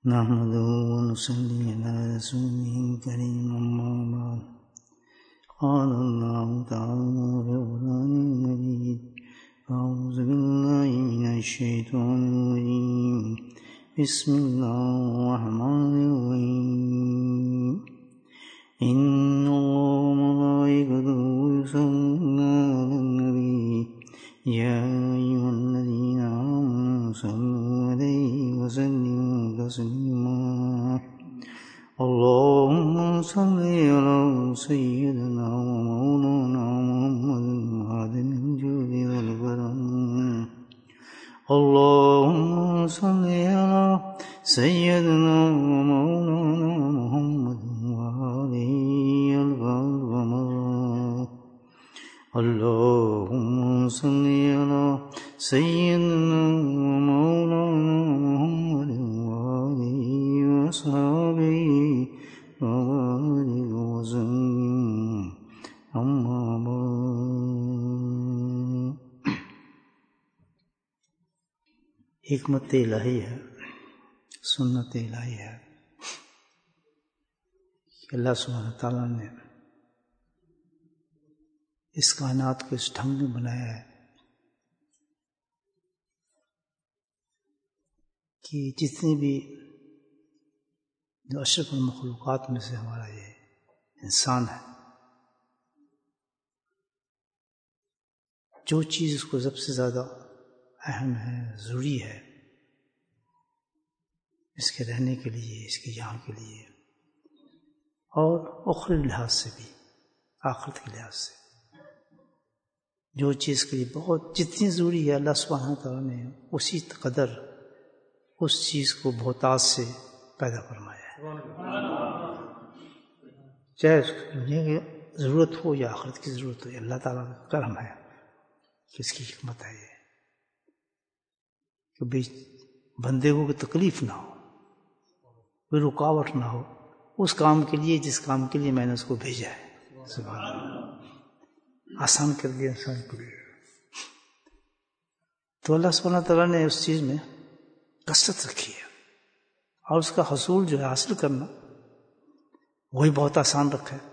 نحمده ونصلي على رسوله الكريم أما بعد قال الله تعالى في القرآن المجيد أعوذ بالله من الشيطان الرجيم بسم الله الرحمن الرحيم إن الله وملائكته يصلون على النبي يا أيها الذين آمنوا صلوا عليه وسلموا تسليما اللهم صل على سيدنا ومولانا محمد هادي الجود والكرم اللهم صل على سيدنا ومولانا محمد وآله الغر اللهم صل على سيدنا ومولانا محمد وآله وصحبه وبارك وسلم أما بعد حکمت الہی ہے، سنت الہی ہے کہ اللہ سبحانہ تعالیٰ نے اس کائنات کو اس ڈھنگ میں بنایا ہے کہ جتنی بھی جو اشرف المخلوقات میں سے ہمارا یہ انسان ہے، جو چیز اس کو سب سے زیادہ اہم ہے، ضروری ہے اس کے رہنے کے لیے، اس کے یہاں کے لیے، اور اخروی لحاظ سے بھی، آخرت کے لحاظ سے جو چیز کے لیے بہت جتنی ضروری ہے، اللہ سبحانہ تعالیٰ نے اسی قدر اس چیز کو بہتات سے پیدا فرمایا ہے، چاہے اس دنیا کی ضرورت ہو یا آخرت کی ضرورت ہو، اللہ تعالیٰ کا کرم ہے کہ اس کی حکمت ہے یہ کہ بندے کو کوئی تکلیف نہ ہو، کوئی رکاوٹ نہ ہو اس کام کے لیے جس کام کے لیے میں نے اس کو بھیجا ہے، سبحان اللہ، آسان کر دیا انسان کے لیے۔ تو اللہ سبحانہ تعالیٰ نے اس چیز میں کثرت رکھی ہے اور اس کا حصول جو ہے حاصل کرنا وہی بہت آسان رکھا ہے۔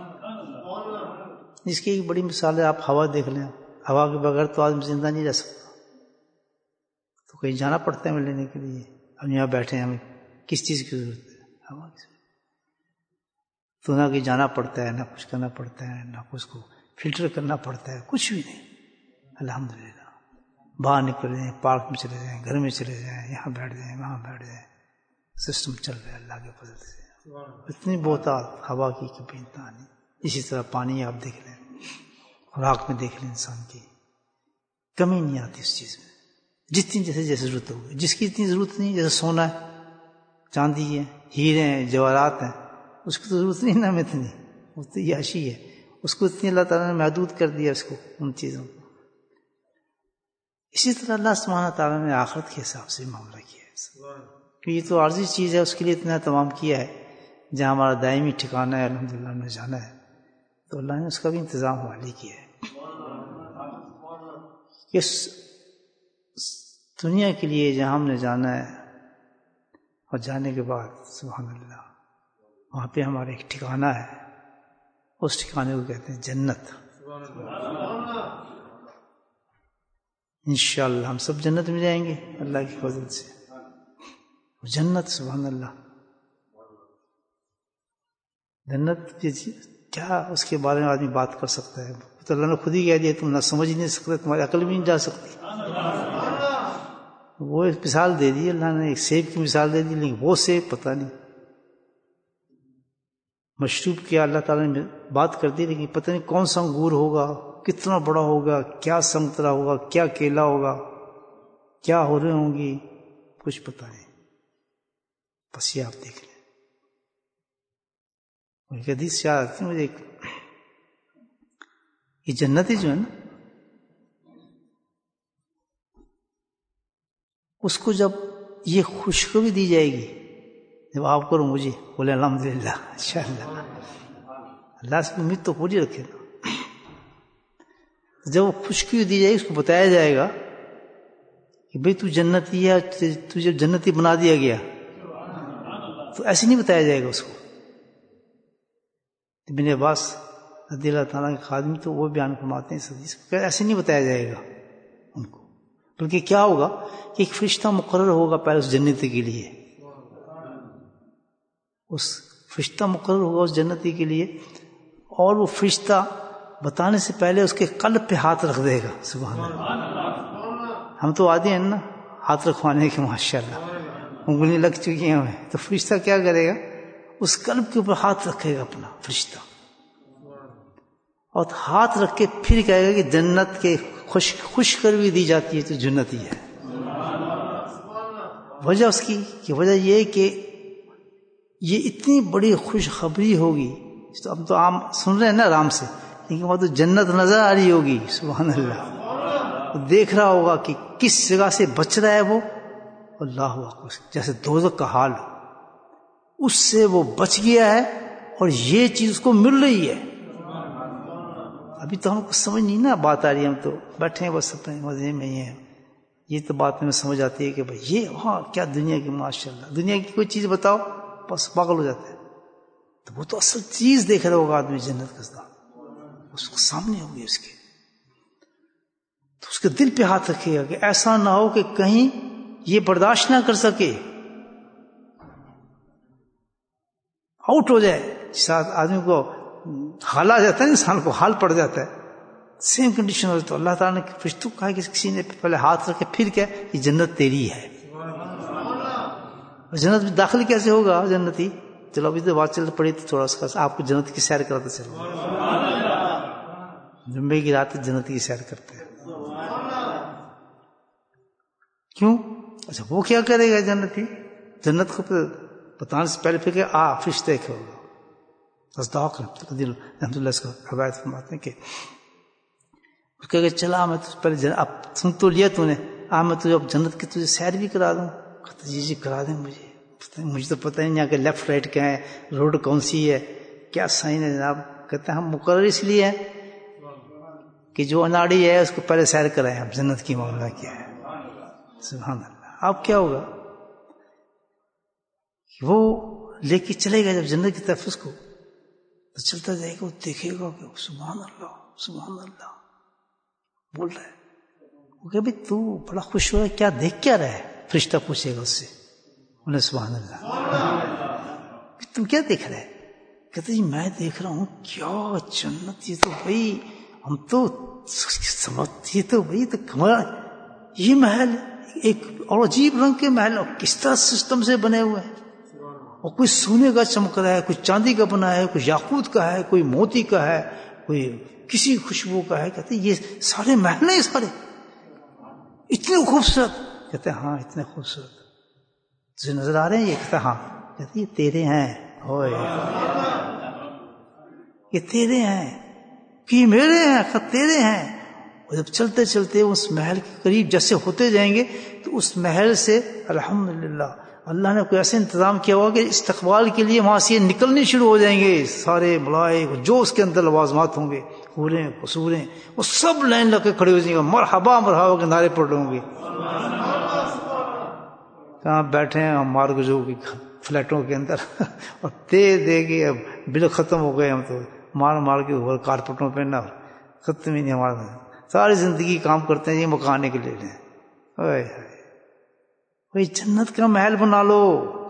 اس کی ایک بڑی مثال ہے، آپ ہوا دیکھ لیں، ہوا کے بغیر تو آدمی زندہ نہیں رہ سکتا، تو کہیں جانا پڑتا ہے ہمیں لینے کے لیے، ہم یہاں بیٹھے ہیں، ہمیں کس چیز کی ضرورت ہے؟ ہوا کی ضرورت، تو نہ کہیں جانا پڑتا ہے، نہ کچھ کرنا پڑتا ہے، نہ کچھ کو فلٹر کرنا پڑتا ہے، کچھ بھی نہیں، الحمدللہ۔ باہر نکل جائیں، پارک میں چلے جائیں، گھر میں چلے جائیں، یہاں بیٹھ جائیں، وہاں بیٹھ جائیں، سسٹم چل رہا ہے اللہ کے فضل سے، اتنی بہتات ہوا کی کہ بے انتہا نہیں۔ اسی طرح پانی آپ دیکھ لیں، خوراک میں دیکھ لیں، انسان کی کمی نہیں آتی اس چیز میں، جتنی جیسے ضرورت ہوگی، جس کی اتنی ضرورت نہیں، جیسے سونا ہے، چاندی ہے، ہیرے ہیں، جواہرات ہیں، اس کی تو ضرورت نہیں نا ہمیں اتنی، وہ تو عیاشی ہے، اس کو اتنی اللہ تعالیٰ نے محدود کر دیا اس کو، ان چیزوں کو۔ اسی طرح اللہ سبحانہ تعالیٰ نے آخرت کے حساب سے معاملہ کیا ہے کہ یہ تو عارضی چیز ہے، اس کے لیے اتنا اہتمام کیا ہے، جہاں ہمارا دائمی ٹھکانہ ہے الحمدللہ ہم نے جانا ہے، تو اللہ نے اس کا بھی انتظام والی کیا ہے کہ اس دنیا کے لیے جہاں ہم نے جانا ہے اور جانے کے بعد سبحان اللہ وہاں پہ ہمارا ایک ٹھکانہ ہے، اس ٹھکانے کو کہتے ہیں جنت۔ انشاءاللہ ہم سب جنت میں جائیں گے اللہ کی فضل سے، جنت سبحان اللہ، جنت کیا اس کے بارے میں آدمی بات کر سکتا ہے؟ تو اللہ نے خود ہی کہہ دیا تم نہ سمجھ نہیں سکتے، تمہاری عقل بھی نہیں جا سکتی۔ وہ ایک مثال دے دی اللہ نے، ایک سیب کی مثال دے دی، لیکن وہ سیب پتہ نہیں، مشروب کیا اللہ تعالیٰ نے بات کر دی، لیکن پتہ نہیں کون سا انگور ہوگا، کتنا بڑا ہوگا، کیا سنترا ہوگا، کیا کیلا ہوگا، کیا ہو رہے ہوں گی، کچھ پتہ نہیں، بس یہ آپ دیکھ لیں۔ ایک حدیث یاد آتی ہے مجھے، یہ جنتی جو ہے نا، اس کو جب یہ خوشخبری دی جائے گی، جب آپ کرو مجھے بولے الحمدللہ انشاءاللہ، اللہ سے امید تو پوری رکھے نا، جب وہ خوشخبری دی جائے گی، اس کو بتایا جائے گا کہ بھئی تو جنتی ہے، تجھے جنتی بنا دیا گیا، تو ایسے نہیں بتایا جائے گا اس کو. ابن عباس رضی اللہ تعالیٰ کے خادم تو وہ بیان فرماتے ہیں اس حدیث کو، ایسے نہیں بتایا جائے گا ان کو، بلکہ کیا ہوگا کہ ایک فرشتہ مقرر ہوگا پہلے اس جنتی کے لیے، اس فرشتہ مقرر ہوگا اس جنتی کے لیے، اور وہ فرشتہ بتانے سے پہلے اس کے قلب پہ ہاتھ رکھ دے گا. سبحان اللہ. ہم تو عادی ہیں نا ہاتھ رکھوانے کے، ماشاءاللہ انگلی لگ چکی ہیں ہمیں، تو فرشتہ کیا کرے گا؟ اس قلب کے اوپر ہاتھ رکھے گا اپنا فرشتہ، اور ہاتھ رکھ کے پھر کہے گا کہ جنت کے خوشخبری دی جاتی ہے تو جنتی ہے. وجہ اس کی کہ وجہ یہ کہ یہ اتنی بڑی خوشخبری ہوگی، تو اب تو عام سن رہے ہیں نا آرام سے، لیکن وہ تو جنت نظر آ رہی ہوگی. سبحان اللہ. تو دیکھ رہا ہوگا کہ کس جگہ سے بچ رہا ہے وہ، اللہ اکبر، جیسے دوزخ کا حال اس سے وہ بچ گیا ہے اور یہ چیز اس کو مل رہی ہے. ابھی تو ہم کو سمجھ نہیں نا بات آ رہی ہے، ہم تو بیٹھے ہیں بس اپنے مزے میں ہی ہیں. یہ تو بات میں سمجھ آتی ہے کہ بھائی یہ ہاں کیا دنیا کی، ماشاءاللہ دنیا کی کوئی چیز بتاؤ بس پاگل ہو جاتے ہیں. تو وہ تو اصل چیز دیکھ رہا ہوگا آدمی، جنت کا اس کو سامنے ہوگی اس کے، تو اس کے دل پہ ہاتھ رکھے گا کہ ایسا نہ ہو کہ کہیں یہ برداشت نہ کر سکے، آؤٹ ہو جائے. ساتھ آدمی کو حال آ جاتا ہے، انسان کو حال پڑ جاتا ہے، سیم کنڈیشن ہو. تو اللہ تعالیٰ نے فرشتوں کو کہا کہ کسی نے پہلے ہاتھ رکھے پھر کیا کہ جنت تیری ہے. جنت میں داخل کیسے ہوگا جنتی؟ چلو ابھی تو بات چل پڑی تو تھوڑا سا آپ کو جنت کی سیر کراتے چلو. جمعے کی رات جنت کی سیر کرتے ہیں. کیوں؟ اچھا وہ کیا کرے گا جنتی؟ جنت کو بتانے سے پہلے پھر کہ فرشتے کے ہوگا. تصداق رحمۃ اللہ اس کو روایت فرماتے ہیں کہ اس کہ چلا میں تو پہلے اب سن تو لیا تو نے، میں تجھے اب جنت کی تجھے سیر بھی کرا دوں. جی کرا دیں مجھے تو پتہ نہیں یہاں کے لیفٹ رائٹ کیا ہے، روڈ کون سی ہے، کیا سائن ہے جناب. کہتے ہیں ہم مقرر اس لیے ہیں کہ جو اناڑی ہے اس کو پہلے سیر کرائیں، اب جنت کی معاملہ کیا ہے. سبحان اللہ. اب کیا ہوگا کہ وہ لے کے چلے گا جب جنت کی طرف اس کو، تو چلتا جائے گا، وہ دیکھے گا کہ سبحان اللہ سبحان اللہ بول رہا ہے. وہ کہ بھائی تو بڑا خوش ہو رہا ہے، کیا دیکھ کیا رہا ہے؟ فرشتہ پوچھے گا اس سے، انہیں سبحان اللہ تم کیا دیکھ رہے؟ کہتے جی میں دیکھ رہا ہوں کیا جنت، یہ تو بھائی ہم تو سمجھتے تو بھائی تو کمرہ، یہ محل ایک اور عجیب رنگ کے محل، اور کس طرح سسٹم سے بنے ہوئے ہیں، اور کوئی سونے کا چمک رہا ہے، کوئی چاندی کا بنا ہے، کوئی یاقوت کا ہے، کوئی موتی کا ہے، کوئی کسی خوشبو کا ہے. کہتے یہ سارے محل ہیں، سارے اتنے خوبصورت. کہتے ہیں ہاں اتنے خوبصورت تجھے نظر آ رہے ہیں؟ یہ کہتا ہاں. کہتے یہ تیرے ہیں، ہوئے یہ تیرے ہیں کہ میرے ہیں؟ کہ تیرے ہیں. اور جب چلتے چلتے اس محل کے قریب جیسے ہوتے جائیں گے تو اس محل سے الحمدللہ اللہ نے کوئی ایسا انتظام کیا ہوا کہ استقبال کے لیے وہاں سے نکلنے شروع ہو جائیں گے سارے ملائک، جو اس کے اندر لوازمات ہوں گے، حوریں قصوریں، وہ سب لائن لگ کے کھڑے ہو جائیں گے، مرحبا مرحبا کے نعرے پڑ رہے ہوں گے. کہاں بیٹھے ہیں ہم مارگزو کی فلیٹوں کے اندر اور دے کے اب بل ختم ہو گئے، ہم تو مار کے اوپر کارپٹوں پہ نہ ختم ہی نہیں ہمارا، ساری زندگی کام کرتے ہیں یہ مکانے کے لیے. بھائی جنت کا محل بنا لو،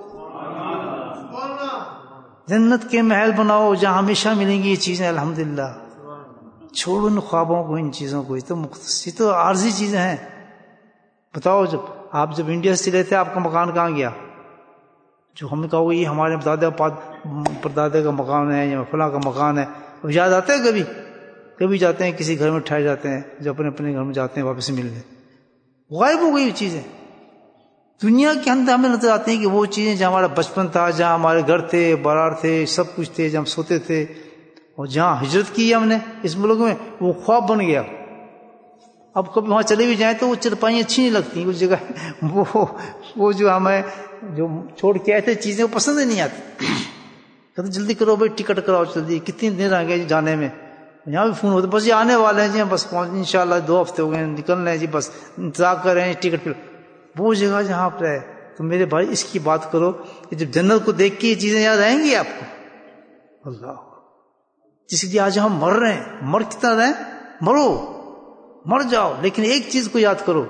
جنت کے محل بناؤ جہاں ہمیشہ ملیں گی یہ چیزیں. الحمدللہ چھوڑو ان خوابوں کو، ان چیزوں کو، یہ تو عارضی چیزیں ہیں. بتاؤ جب انڈیا سے چلے تھے آپ کا مکان کہاں گیا؟ جو ہم نے کہا یہ ہمارے دادا پردادے کا مکان ہے یا فلاں کا مکان ہے. اب یاد آتا ہے کبھی جاتے ہیں کسی گھر میں ٹھہر جاتے ہیں، جب اپنے گھر میں جاتے ہیں واپس ملنے، غائب ہو گئی وہ چیزیں. دنیا کے اندر ہمیں نظر آتے ہیں کہ وہ چیزیں جہاں ہمارا بچپن تھا، جہاں ہمارے گھر تھے، بارار تھے، سب کچھ تھے، جہاں ہم سوتے تھے، اور جہاں ہجرت کی ہم نے اس ملک میں، وہ خواب بن گیا. اب کبھی وہاں چلے بھی جائیں تو وہ چرپائیاں اچھی نہیں لگتی، اس جگہ وہ جو ہمیں جو چھوڑ کے آئے تھے چیزیں وہ پسند ہی نہیں آتی. کہتے جلدی کرو بھائی، ٹکٹ کراؤ جلدی، کتنے دن آ گئے جی جانے میں. یہاں بھی فون ہوتے بس یہ آنے والے ہیں جی، بس پہنچ انشاءاللہ 2 ہفتے ہو گئے نکلنا ہے جی، بس انتظار کر رہے ہیں ٹکٹ پہ. وہ جگہ جہاں پہ تو میرے بھائی اس کی بات کرو کہ جب جنت کو دیکھ کے یہ چیزیں یاد آئیں گی آپ کو؟ اللہ، جس لیے آج ہم مر رہے ہیں، مر کتنا رہے ہیں، مرو، مر جاؤ، لیکن ایک چیز کو یاد کرو،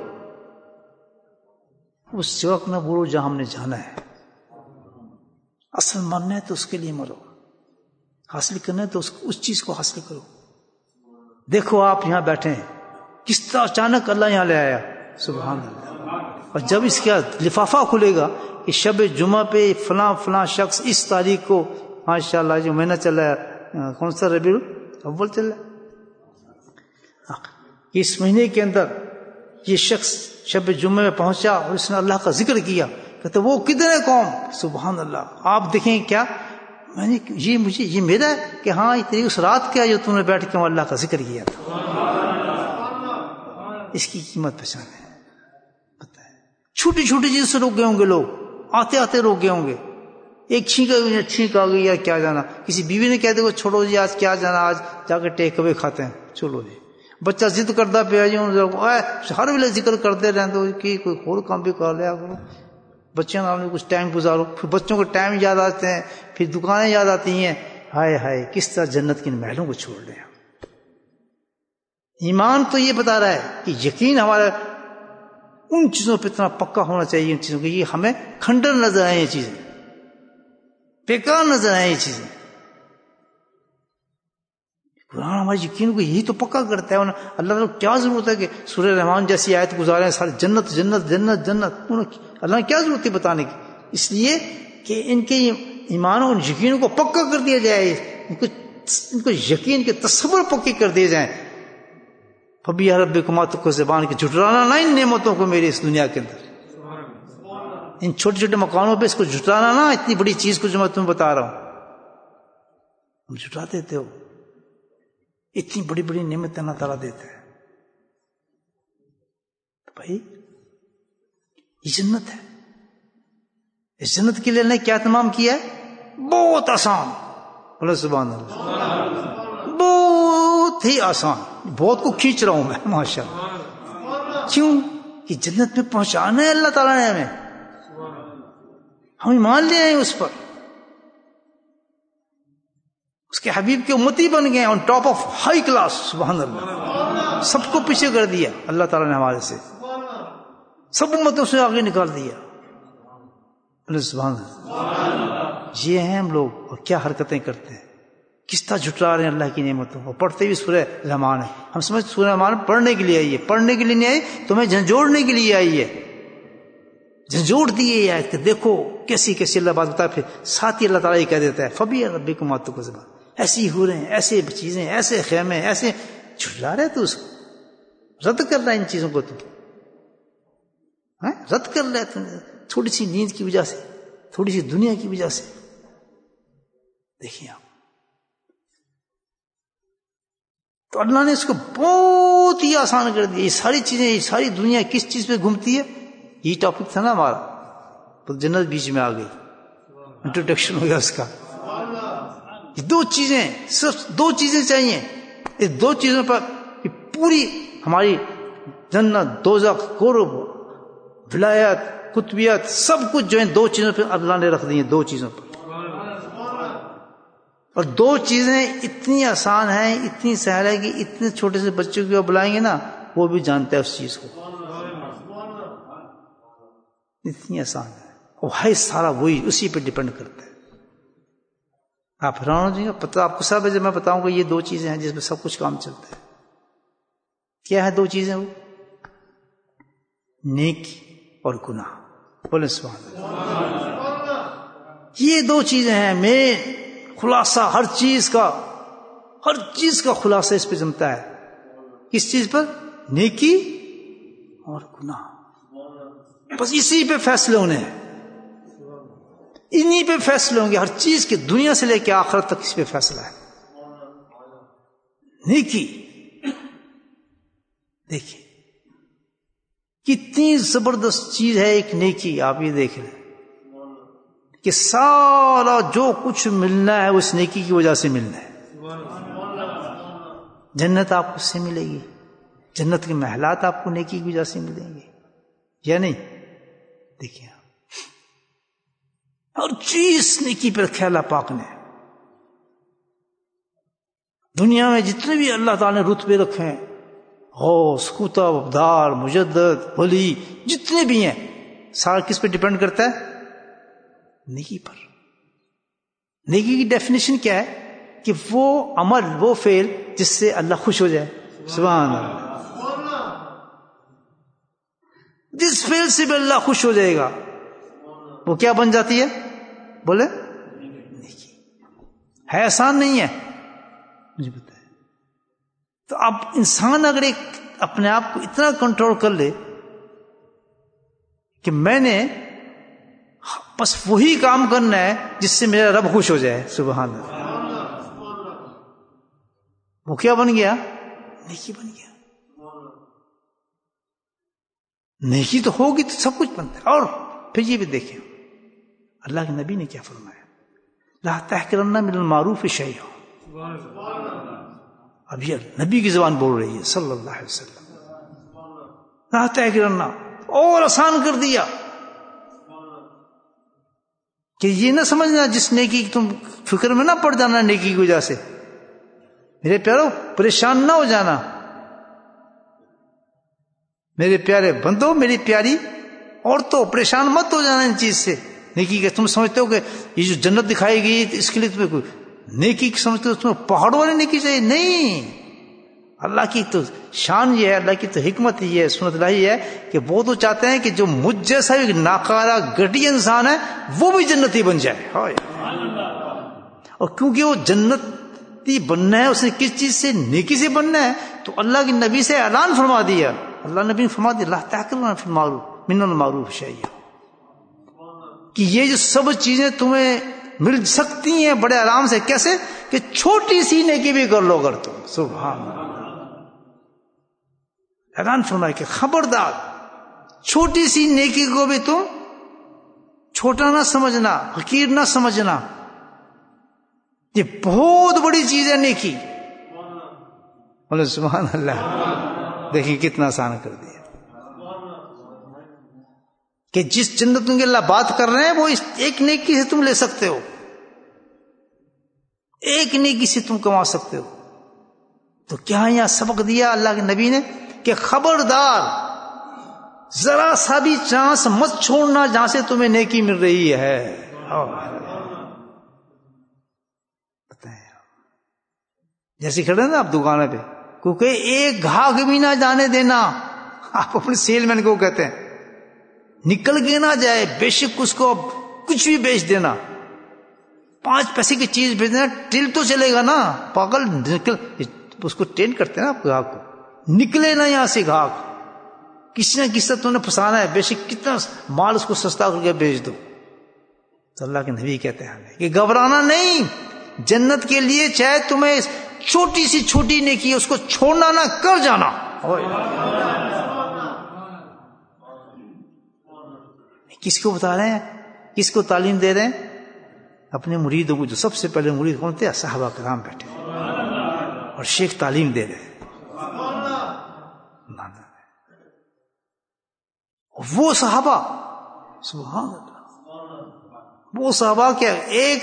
اس جگہ کو نہ بولو جہاں ہم نے جانا ہے۔ اصل مرنا ہے تو اس کے لیے مرو، حاصل کرنا ہے تو اس چیز کو حاصل کرو۔ دیکھو آپ یہاں بیٹھے ہیں، کس طرح اچانک اللہ یہاں لے آیا، سبحان اللہ۔ اور جب اس کا لفافہ کھلے گا کہ شب جمعہ پہ فلاں فلاں شخص اس تاریخ کو، ماشاءاللہ جو مہینہ چل رہا ہے، کون سا، ربیع الاول چل رہا ہے، اس مہینے کے اندر یہ شخص شب جمعہ میں پہنچا اور اس نے اللہ کا ذکر کیا، کہتے وہ کدھر ہے قوم، سبحان اللہ۔ آپ دیکھیں کیا میں نے یہ میرا ہے کہ ہاں یہ تیری اس رات کیا جو تم نے بیٹھ کے اللہ کا ذکر کیا تھا، اس کی قیمت پہچانے۔ پتہ ہے چھوٹی چھوٹی چیز سے روک گئے ہوں گے لوگ، آتے آتے روک گئے ہوں گے، ایک چھینک آ گئی، یا کیا جانا، کسی بیوی نے کہہ دیا چھوڑو جی آج کیا جانا، آج جا کے ٹیک اوے کھاتے ہیں، چلو جی۔ بچہ ضد کرتا پہ جی ہر ویلے ذکر کرتے رہتے ہو کہ کوئی اور کام بھی کر لیا کرو، بچوں نے کچھ ٹائم گزارو، پھر بچوں کو ٹائم یاد آتے ہیں، پھر دکانیں یاد آتی ہیں، ہائے ہائے کس طرح جنت کے ان محلوں کو چھوڑ رہے ہیں۔ ایمان تو یہ بتا رہا ہے کہ یقین ہمارا ان چیزوں پہ اتنا پکا ہونا چاہیے، ان چیزوں کو یہ ہمیں کھنڈر نظر آئے، یہ چیزیں بیکار نظر آئے، یہ چیزیں۔ قرآن ہمارے یقین کو یہی تو پکا کرتا ہے۔ اللہ تعالیٰ کو کیا ضرورت ہے کہ سورہ رحمان جیسی آیت گزارے سارے جنت جنت جنت جنت، اللہ نے کیا ضرورت ہے بتانے کی؟ اس لیے کہ ان کے ایمان اور یقین کو پکا کر دیا جائے، ان کو یقین کے تصور پکے کر دیے جائیں۔ فبی ربکما، کو زبان کی جھٹلانا نہ ان نعمتوں کو میری اس دنیا کے اندر، ان چھوٹے چھوٹے مکانوں پہ اس کو جھٹلانا نہ، اتنی بڑی چیز کو جو میں تمہیں بتا رہا ہوں، تم جھٹلا دیتے ہو۔ اتنی بڑی بڑی نعمت اللہ تعالیٰ دیتے ہیں بھائی، یہ جنت ہے۔ اس جنت کے لیے اللہ نے کیا تمام کیا ہے؟ بہت آسان، بولے سبحان اللہ، بہت ہی آسان۔ بہت کو کھینچ رہا ہوں میں، ماشاء اللہ، کیوں کہ جنت میں پہنچانا ہے اللہ تعالیٰ نے ہمیں، ہم ایمان لے آئے اس پر، اس کے حبیب کے امتی بن گئے on top of high class, سبحان اللہ۔ سب کو پیچھے کر دیا اللہ تعالیٰ نے ہمارے سے، سب امتوں سے آگے نکال دیا، سبحان اللہ۔ یہ ہیں ہم لوگ، اور کیا حرکتیں کرتے ہیں، کس طرح جھٹلا رہے ہیں اللہ کی نعمتوں کو۔ پڑھتے بھی سورہ رحمان ہے، ہم سمجھ سورہ رحمان پڑھنے کے لیے آئی ہے، پڑھنے کے لیے نہیں آئی، تمہیں جھنجھوڑنے کے لیے آئی ہے، جھنجھوڑ دیے آئے کہ دیکھو کیسی کیسی اللہ بات بتا، پھر ساتھ ہی اللہ تعالیٰ یہ کہہ دیتا ہے فبی ربکما تکذبان، ایسی ہو رہے ہیں، ایسے چیزیں، ایسے خیمے، ایسے جھٹلا رہے تو اس کو رد کر رہا ہے، ان چیزوں کو تو رد کر رہا ہے تو، تھوڑی سی نیند کی وجہ سے، تھوڑی سی دنیا کی وجہ سے۔ دیکھیے آپ، تو اللہ نے اس کو بہت ہی آسان کر دیا۔ یہ ساری چیزیں، یہ ساری دنیا کس چیز پہ گھومتی ہے؟ یہ ٹاپک تھا نا ہمارا، تو جنت بیچ میں آ گئی، انٹروڈکشن ہو گیا اس کا۔ یہ دو چیزیں، صرف دو چیزیں چاہیے، اس دو چیزوں پر پوری ہماری جنت، دوزخ، قرب، ولایت، قطبیت، سب کچھ جو ہے دو چیزوں پہ اللہ نے رکھ دی ہیں، دو چیزوں پر۔ اور دو چیزیں اتنی آسان ہیں، اتنی سہل ہے کہ اتنے چھوٹے سے بچوں کو بلائیں گے نا، وہ بھی جانتا ہے اس چیز کو، اتنی آسان ہے، وہ ہے سارا وہی، اسی پہ ڈیپینڈ کرتا ہے۔ آپ حیران ہو جائیں گے، پتہ آپ کو سب ہے، جب میں بتاؤں گا یہ دو چیزیں ہیں جس میں سب کچھ کام چلتا ہے۔ کیا ہے دو چیزیں؟ وہ نیکی اور گناہ، بولے سبحان اللہ۔ یہ دو چیزیں ہیں، مین خلاصہ ہر چیز کا خلاصہ اس پہ جمتا ہے۔ کس چیز پر؟ نیکی اور گناہ، بس اسی پہ فیصلے ہونے ہیں، انہی پہ فیصلے ہوں گے، ہر چیز کے، دنیا سے لے کے آخرت تک اس پہ فیصلہ ہے۔ نیکی، دیکھیے کتنی زبردست چیز ہے ایک نیکی، آپ یہ دیکھ لیں کہ سارا جو کچھ ملنا ہے اس نیکی کی وجہ سے ملنا ہے۔ جنت آپ کو اس سے ملے گی، جنت کے محلات آپ کو نیکی کی وجہ سے ملیں گے، یا نہیں؟ دیکھیے ہر چیز نیکی پہ رکھا اللہ پاک نے. دنیا میں جتنے بھی اللہ تعالیٰ نے رتبے رکھے ہیں، غوث، قطب، ابدال، مجدد، ولی، جتنے بھی ہیں، سارا کس پہ ڈیپینڈ کرتا ہے؟ نیکی پر. نیکی کی ڈیفینیشن کیا ہے؟ کہ وہ عمل، وہ فعل جس سے اللہ خوش ہو جائے. سبحان اللہ. جس فعل سے بھی اللہ خوش ہو جائے گا وہ کیا بن جاتی ہے؟ بولے نیکی. ہے آسان نہیں ہے، مجھے پتا ہے. تو اب انسان اگر ایک اپنے آپ کو اتنا کنٹرول کر لے کہ میں نے بس وہی کام کرنا ہے جس سے میرا رب خوش ہو جائے. سبحان اللہ. وہ کیا بن گیا؟ نیکی بن گیا. نیکی تو ہوگی تو سب کچھ بنتا ہے. اور پھر یہ بھی دیکھیں اللہ کے نبی نے کیا فرمایا، لا تحقرن من المعروف شیئا. اب یہ نبی کی زبان بول رہی ہے صلی اللہ علیہ وسلم. لا تحقرن، اور آسان کر دیا کہ یہ نہ سمجھنا جس نیکی کی تم فکر میں نہ پڑ جانا نیکی کی وجہ سے. میرے پیارو پریشان نہ ہو جانا. میرے پیارے بندو، میری پیاری عورتوں، پریشان مت ہو جانا ان چیز سے. نیکی کے تم سمجھتے ہو کہ یہ جو جنت دکھائی گئی اس کے لیے تمہیں کوئی نیکی سمجھتے ہو تمہیں پہاڑوں والی نیکی چاہیے؟ نہیں. اللہ کی تو شان یہ ہے، اللہ کی تو حکمت یہ ہے، سنت اللہ یہ ہے کہ وہ تو چاہتے ہیں کہ جو مجھ جیسا ایک ناکارہ گٹی انسان ہے وہ بھی جنتی بن جائے. اور کیونکہ وہ جنتی بننا ہے، اس نے کس چیز سے؟ نیکی سے بننا ہے. تو اللہ کے نبی سے اعلان فرما دیا، اللہ نبی نے فرما دیا لا تحقرن فی المعروف من المعروف شیئا، کہ یہ جو سب چیزیں تمہیں مل سکتی ہیں بڑے آرام سے. کیسے؟ کہ چھوٹی سی نیکی بھی کر لو اگر تم. سبحان اللہ. اعلان فرمایا کہ خبردار چھوٹی سی نیکی کو بھی تم چھوٹا نہ سمجھنا، حقیر نہ سمجھنا. یہ بہت بڑی چیز ہے نیکی. بولے سبحان اللہ. دیکھیں کتنا آسان کر دیا کہ جس جنت کی اللہ بات کر رہے ہیں وہ اس ایک نیکی سے تم لے سکتے ہو، ایک نیکی سے تم کما سکتے ہو. تو کیا یہاں سبق دیا اللہ کے نبی نے کہ خبردار ذرا سا بھی چانس مت چھوڑنا جہاں سے تمہیں نیکی مل رہی ہے. بتائیں جیسے کھڑے ہیں نا آپ دکانوں پہ، کیونکہ ایک گاہک بھی نہ جانے دینا. آپ اپنے سیل مین کو کہتے ہیں نکل کے نہ جائے، بے شک اس کو کچھ بھی بیچ دینا، 5 پیسے کی چیز بیچ دینا، ٹل تو چلے گا نا. پاگل نکل، اس کو ٹرین کرتے ہیں نا آپ گاہک کو. نکلے نا یہاں سے گاہک، کسی نہ کسی طرح تم نے پھنسانا ہے، بے شک کتنا مال اس کو سستا کر کے بیچ دو. تو اللہ کے نبی کہتے ہیں کہ گھبرانا نہیں، جنت کے لیے چاہے تمہیں چھوٹی سی چھوٹی نیکی اس کو چھوڑنا نہ، کر جانا. کس کو بتا رہے ہیں؟ کس کو تعلیم دے رہے ہیں؟ اپنے مریدوں کو. جو سب سے پہلے مرید کون تھے؟ صحابہ کرام بیٹھے اور شیخ تعلیم دے رہے ہیں. وہ صحابہ، سبحان اللہ، وہ صحابہ کیا، ایک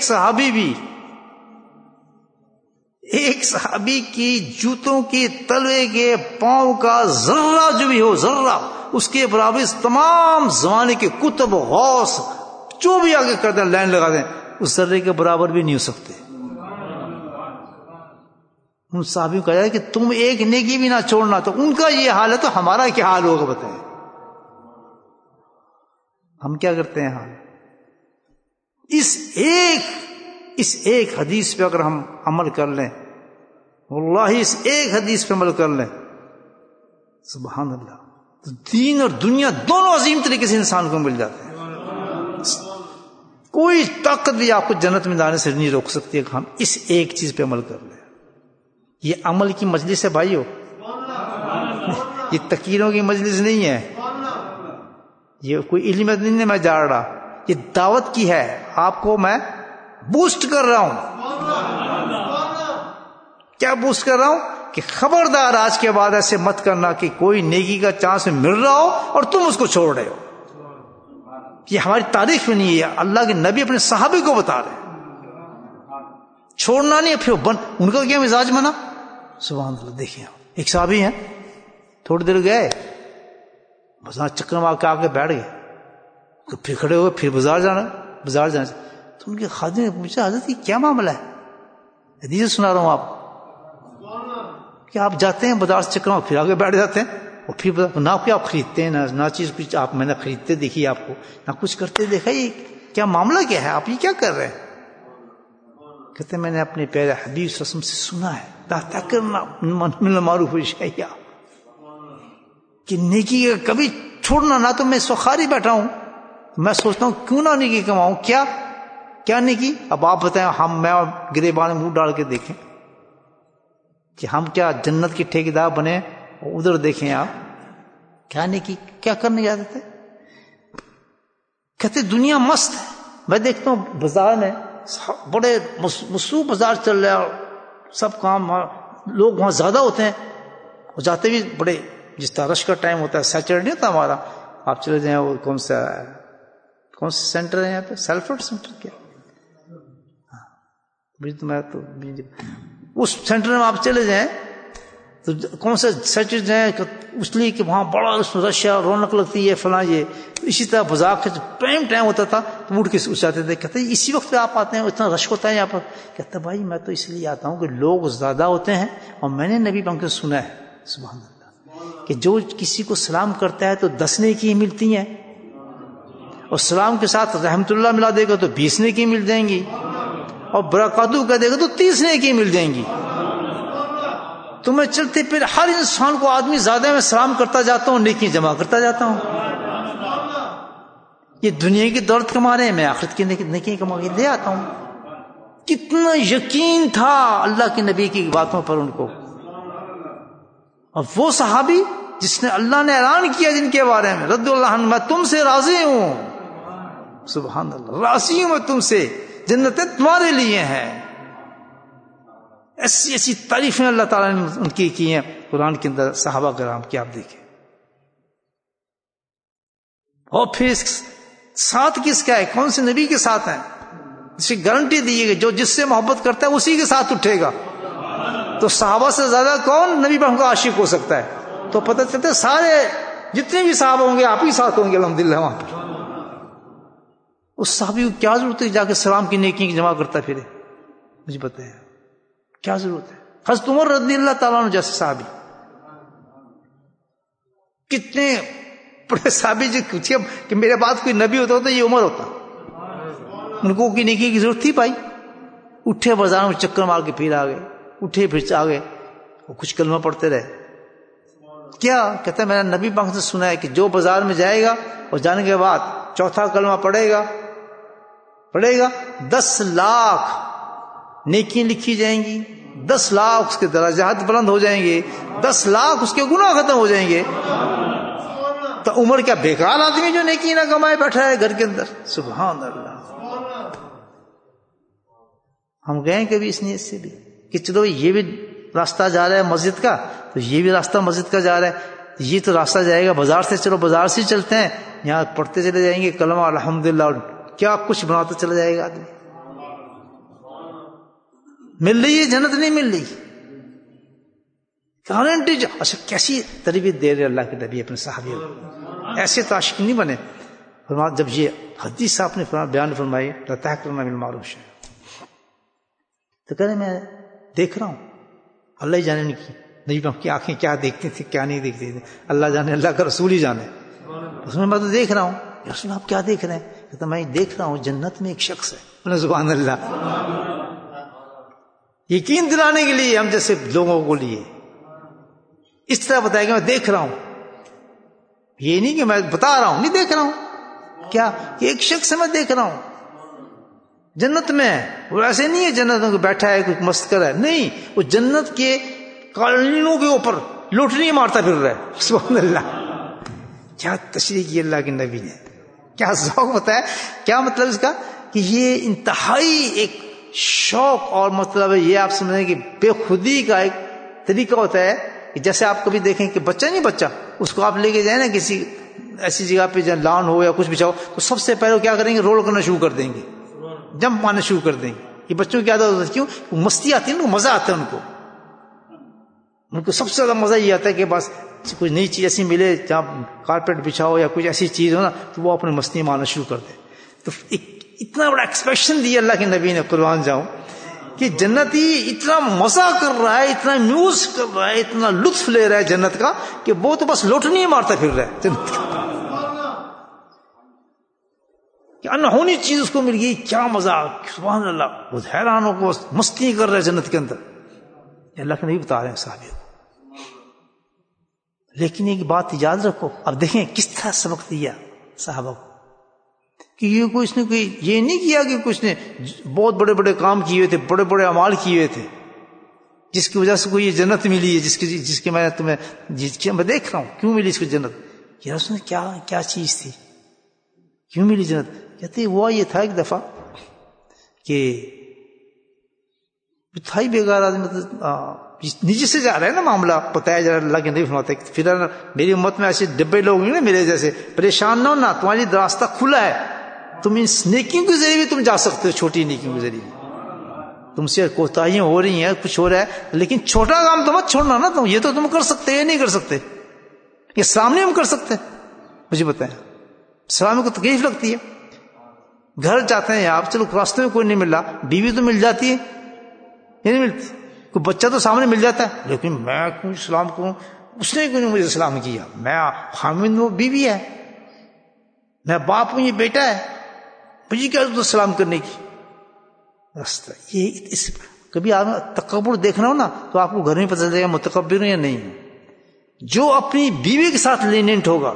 صحابی کی جوتوں کی تلوے کے پاؤں کا ذرہ جو بھی ہو، ذرہ اس کے برابر تمام زمانے کے کتب، غوث جو بھی آگے کر دیں، لائن لگا دیں، اس ذرے کے برابر بھی نہیں ہو سکتے. ان صحابیوں کو کہا جائے کہ تم ایک نیکی بھی نہ چھوڑنا. تو ان کا یہ حال ہے تو ہمارا کیا حال ہوگا بتائیں. ہم کیا کرتے ہیں؟ ہم اس ایک حدیث پہ اگر ہم عمل کر لیں، واللہ اس ایک حدیث پہ عمل کر لیں، سبحان اللہ، تو دین اور دنیا دونوں عظیم طریقے سے انسان کو مل جاتے ہیں. کوئی طاقت بھی آپ کو جنت میں جانے سے نہیں روک سکتی کہ ہم اس ایک چیز پہ عمل کر لیں. یہ عمل کی مجلس ہے بھائیو، یہ تقریروں کی مجلس نہیں ہے، یہ کوئی علم نہیں ہے میں جا رہا، یہ دعوت کی ہے. آپ کو میں بوسٹ کر رہا ہوں. کیا بوسٹ کر رہا ہوں؟ کہ خبردار آج کے بعد ایسے مت کرنا کہ کوئی نیکی کا چانس مل رہا ہو اور تم اس کو چھوڑ رہے ہو. یہ ہماری تاریخ میں نہیں ہے، اللہ کے نبی اپنے صحابے کو بتا رہے ہیں، چھوڑنا نہیں. پھر ان کا کیا مزاج بنا، سبحان اللہ. دیکھیں ایک صحابی ہیں، تھوڑی دیر گئے بازار، چکر مار کے آ کے بیٹھ گئے، پھر کھڑے ہوئے، پھر بازار جانا. تو ان کے خادم نے پوچھا حضرت یہ کیا معاملہ ہے؟ حدیث سنا رہا ہوں آپ کہ آپ جاتے ہیں بازار سے چکر مار، پھر آگے بیٹھ جاتے ہیں، اور پھر نہ کوئی آپ خریدتے ہیں نہ چیز کچھ آپ میں نے خریدتے دیکھی آپ کو، نہ کچھ کرتے دیکھا. یہ کیا معاملہ کیا ہے، آپ یہ کیا کر رہے ہیں؟ کہتے ہیں میں نے اپنے پیارے حبیب صلی اللہ علیہ وسلم سے سنا ہے لا تکرنا من المعروف شیئا، کہ نیکی کا کبھی چھوڑنا نہ. تو میں اس وقت خالی بیٹھا ہوں، میں سوچتا ہوں کیوں نہ نیکی کماؤں. کیا نیکی؟ اب آپ بتائیں، ہم میں اور گریبان میں منہ ڈال کے دیکھیں کہ ہم کیا جنت کے ٹھیکیدار بنے، اور ادھر دیکھیں آپ کیا نیکی کیا کرنے جاتے تھے. کہتے دنیا مست ہے. میں دیکھتا ہوں بازار میں بڑے مصروف بازار چل رہا ہے، سب کام، لوگ وہاں زیادہ ہوتے ہیں، اور جاتے بھی بڑے، جس طرح رش کا ٹائم ہوتا ہے، سیچرڈے ہوتا ہمارا، آپ چلے جائیں وہ کون سا سینٹر ہے یہاں پہ، سیلفرڈ سینٹر کیا، اس سینٹر میں آپ چلے جائیں تو کون سے سیچرڈے جائیں، اس لیے کہ وہاں بڑا رش ہے، رونق لگتی ہے فلاں. یہ اسی طرح بازار کا پرائم ٹائم ہوتا تھا تو اٹھ کے جاتے تھے. کہتے ہیں اسی وقت پہ آپ آتے ہیں، اتنا رش ہوتا ہے یہاں پر. کہتا بھائی میں تو اس لیے آتا ہوں کہ لوگ زیادہ ہوتے ہیں، اور میں نے نبی پاک سے سنا ہے سبحان اللہ کہ جو کسی کو سلام کرتا ہے تو 10 نیکی ملتی ہیں، اور سلام کے ساتھ رحمت اللہ ملا دے گا تو 20 نیکی مل جائیں گی، اور برکاتہ کہہ دے گا تو 30 نیکی مل جائیں گی. تو میں چلتے پھر ہر انسان کو آدمی زیادہ میں سلام کرتا جاتا ہوں، نیکی جمع کرتا جاتا ہوں. یہ دنیا کی دولت کما رہے ہیں، میں آخرت کی نیکی کما کے لے آتا ہوں. کتنا یقین تھا اللہ کے نبی کی باتوں پر ان کو. اور وہ صحابی جس نے اللہ نے اعلان کیا جن کے بارے میں رضی اللہ عنہ، میں تم سے راضی ہوں، سبحان اللہ، راضی ہوں میں تم سے، جنتیں تمہارے لیے ہیں. ایسی ایسی تعریفیں اللہ تعالیٰ نے ان کی ہیں قرآن کے اندر صحابہ کرام کی، آپ دیکھیں. اور پھر ساتھ کس کا ہے، کون سے نبی کے ساتھ ہیں، اس کی گارنٹی دی ہے کہ جو جس سے محبت کرتا ہے اسی کے ساتھ اٹھے گا. تو صحابہ سے زیادہ کون نبی پاک کا عاشق ہو سکتا ہے؟ تو پتہ چلتا ہے سارے جتنے بھی صحابہ ہوں گے آپ ہی ساتھ ہوں گے الحمدللہ. وہاں پر اس صحابی کو کیا ضرورت ہے جا کے سلام کی نیکی جمع کرتا پھرے؟ مجھے پتہ ہے کیا ضرورت ہے. حضرت عمر رضی اللہ تعالیٰ عنہ جیسے صحابی، کتنے بڑے صحابی جو پوچھے کہ میرے بعد کوئی نبی ہوتا تو یہ عمر ہوتا. ان کو کی نیکی کی ضرورت تھی بھائی. اٹھے بازار میں چکر مار کے پھر آ گئے، اٹھے پھر آ گئے، وہ کچھ کلمہ پڑھتے رہے. کیا کہتا ہے میں نے نبی پاک سے سنا ہے کہ جو بازار میں جائے گا اور جانے کے بعد چوتھا کلمہ پڑھے گا 10 لاکھ نیکی لکھی جائیں گی، 10 لاکھ اس کے درجات بلند ہو جائیں گے، 10 لاکھ اس کے گناہ ختم ہو جائیں گے. تو عمر کیا بیکار آدمی جو نیکی نہ کمائے بیٹھا ہے گھر کے اندر؟ سبحان اللہ. ہم گئے کبھی اس نیت سے بھی کہ چلو یہ بھی راستہ جا رہا ہے مسجد کا، تو یہ بھی راستہ مسجد کا جا رہا ہے، یہ تو راستہ جائے گا بازار سے، چلو بازار سے چلتے ہیں، یہاں پڑھتے چلے جائیں گے کلمہ الحمدللہ، کیا کچھ بناتا چلا جائے گا آدمی. مل رہی ہے جنت نہیں مل رہی گارنٹی. اچھا کیسی تربیت دے رہے اللہ کے نبی اپنے صحابی کو، ایسے تو عاشق نہیں بنے. جب یہ حدیث آپ نے بیان فرمائی لا تحقرن من المعروف، تو کہہ رہے میں دیکھ رہا ہوں، اللہ ہی جانے ان کی نبی کی آنکھیں کیا دیکھتی تھی کیا نہیں دیکھتی تھی، اللہ جانے، اللہ کا رسول ہی جانے. اس میں میں تو دیکھ رہا ہوں. رسول آپ کیا دیکھ رہے ہیں؟ کہتا میں دیکھ رہا ہوں جنت میں ایک شخص ہے. سبحان اللہ. یقین دلانے کے لیے ہم جیسے لوگوں کو لیے اس طرح بتایا کہ میں دیکھ رہا ہوں، یہ نہیں کہ میں بتا رہا ہوں، نہیں دیکھ رہا ہوں. کیا کہ ایک شخص میں دیکھ رہا ہوں جنت میں. وہ ایسے نہیں ہے جنت میں بیٹھا ہے کوئی مست کر ہے، نہیں، وہ جنت کے قالینوں کے اوپر لوٹری مارتا پھر رہا ہے. سبحان اللہ. کیا تشریح کی اللہ کے نبی نے، کیا ذوق بتایا. کیا مطلب اس کا کہ یہ انتہائی ایک شوق، اور مطلب یہ آپ سمجھیں کہ بے خودی کا ایک طریقہ ہوتا ہے کہ جیسے آپ کبھی دیکھیں کہ بچہ نہیں، بچہ اس کو آپ لے کے جائیں نا کسی ایسی جگہ پہ جہاں لان ہو یا کچھ بچھاؤ تو سب سے پہلے کیا کریں گے؟ رول کرنا شروع کر دیں گے، جمپ مارنا شروع کر دیں گے. یہ بچوں کی عادت ہوتی ہے. کیوں؟ مستی آتی ہے نا، مزہ آتا ہے ان کو سب سے زیادہ مزہ یہ آتا ہے کہ بس کوئی نئی چیز ایسی ملے جہاں کارپیٹ بچھاؤ یا کچھ ایسی چیز ہو نا تو وہ اپنی مستی مارنا شروع کر دیں. تو اتنا بڑا ایکسپریشن دیا اللہ کے نبی نے، قربان جاؤں، کہ جنتی اتنا مزہ کر رہا ہے، اتنا میوز کر رہا ہے، اتنا لطف لے رہا ہے جنت کا کہ وہ تو بس لوٹنی ہی مارتا پھر رہا ہے جنت کا. کہ انہونی چیز اس کو مل گئی، کیا مزہ، سبحان اللہ، وہ حیران ہو کو مستی کر رہا ہے جنت کے اندر. اللہ کے نبی بتا رہے ہیں صحابہ کو. لیکن ایک بات یاد رکھو، اب دیکھیں کس طرح سبق دیا صحابہ کو، کہ یہ کوئی اس نے کوئی یہ نہیں کیا کہ کچھ نے بہت بڑے بڑے کام کیے ہوئے تھے، بڑے بڑے اعمال کیے ہوئے تھے جس کی وجہ سے کوئی یہ جنت ملی ہے، جس کی میں تمہیں میں دیکھ رہا ہوں کیوں ملی اس کو جنت. یا اس نے کیا چیز تھی، کیوں ملی جنت؟ کہتے ہوا یہ تھا ایک دفعہ کہ تھا ہی بیکار آدمی، نیچے سے جا رہا ہے نا معاملہ، بتایا جا رہا ہے. اللہ کے نہیں فرماتے پھر میری امت میں ایسے ڈبے لوگ ہیں نا میرے جیسے، پریشان نہ ہونا، تمہاری راستہ کھلا ہے، تم ان نیکیوں کے ذریعے بھی تم جا سکتے ہو، چھوٹی نیکیوں کے ذریعے. تم سے کوتاہیاں ہو رہی ہیں، کچھ ہو رہا ہے، لیکن چھوٹا کام تو مت چھوڑنا نا. تم یہ تو تم کر سکتے، یہ نہیں کر سکتے، یہ سامنے ہم کر سکتے. مجھے بتائیں، سامنے کو تکلیف لگتی ہے، گھر جاتے ہیں آپ، چلو راستے میں کوئی نہیں مل رہا، بیوی تو مل جاتی ہے، یہ نہیں ملتی، کوئی بچہ تو سامنے مل جاتا ہے، لیکن میں کیوں سلام کروں، اس نے کیوں نہیں مجھے سلام کیا، میں خامن وہ بیوی ہے، میں باپ ہوں یہ بیٹا ہے، مجھے کیا ضرورت سلام کرنے کی. راستہ یہ اس کبھی آپ تکبر دیکھنا ہو نا تو آپ کو گھر میں پتہ چلے گا متکبر ہوں یا نہیں. جو اپنی بیوی کے ساتھ لینینٹ ہوگا،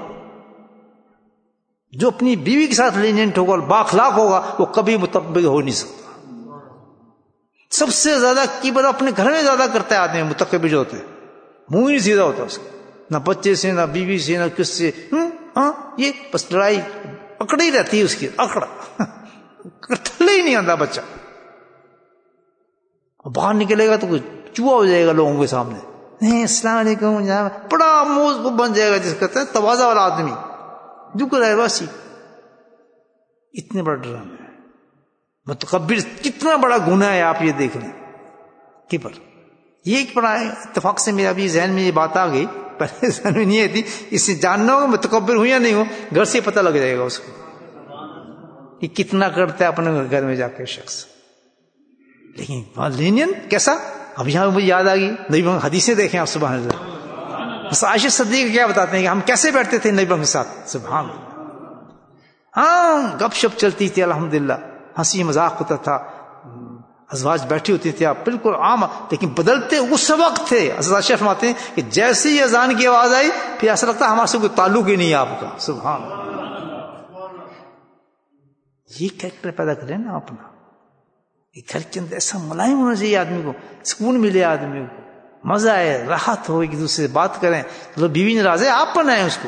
جو اپنی بیوی کے ساتھ لینینٹ ہوگا اور بااخلاق ہوگا، وہ کبھی متکبر ہو نہیں سکتا. سب سے زیادہ کبر اپنے گھر میں زیادہ کرتا ہے آدمی، متکبر جو ہوتے ہیں، منہ ہی سیدھا ہوتا ہے اس کا، نہ بچے سے، نہ بیوی سے، نہ کس سے. یہ بس لڑائی اکڑ ہی رہتی ہے اس کی، اکڑ تھلے ہی نہیں آتا بچہ. باہر نکلے گا تو کچھ چوہا ہو جائے گا لوگوں کے سامنے، نہیں السلام علیکم، بڑا منہ بن جائے گا، جس کہتے ہیں تواضع والا آدمی جھک رہا ہے واسی. اتنے بڑا ڈرامہ ہے متکبر، کتنا بڑا گناہ ہے آپ یہ دیکھ لیں. کبر یہ ایک بڑا اتفاق سے میرا بھی ذہن میں یہ بات آ گئی، پہلے ذہن میں نہیں آئی تھی. اس سے جاننا ہو متکبر ہوں یا نہیں ہوں، گھر سے پتہ لگ جائے گا اس کو کہ کتنا کرتا ہے اپنے گھر میں جا کے شخص. لیکن لینین کیسا، اب یہاں مجھے یاد آ گئی نبی بنگ حدیثیں دیکھیں آپ، سبحان اللہ. عائشہ صدیقہ کیا بتاتے ہیں کہ ہم کیسے بیٹھتے تھے نبی بنگ کے ساتھ، سبحان اللہ. گپ شپ چلتی تھی الحمدللہ، ہنسی مذاق ہوتا تھا، ازواج بیٹھی ہوتی تھی، آپ بالکل عام. لیکن بدلتے اس وقت تھے، حضرت شیخ فرماتے ہیں کہ جیسے ہی اذان کی آواز آئی پھر ایسا لگتا ہمارے سے کوئی تعلق ہی نہیں ہے آپ کا. سبحان اللہ. یہ کریکٹر پیدا کرے نا اپنا، گھر کے اندر ایسا ملائم ہونا چاہیے آدمی کو، سکون ملے آدمی کو، مزہ آئے، راحت ہو، ایک دوسرے سے بات کریں. تو بیوی ناراض ہے، آپ بنائیں اس کو،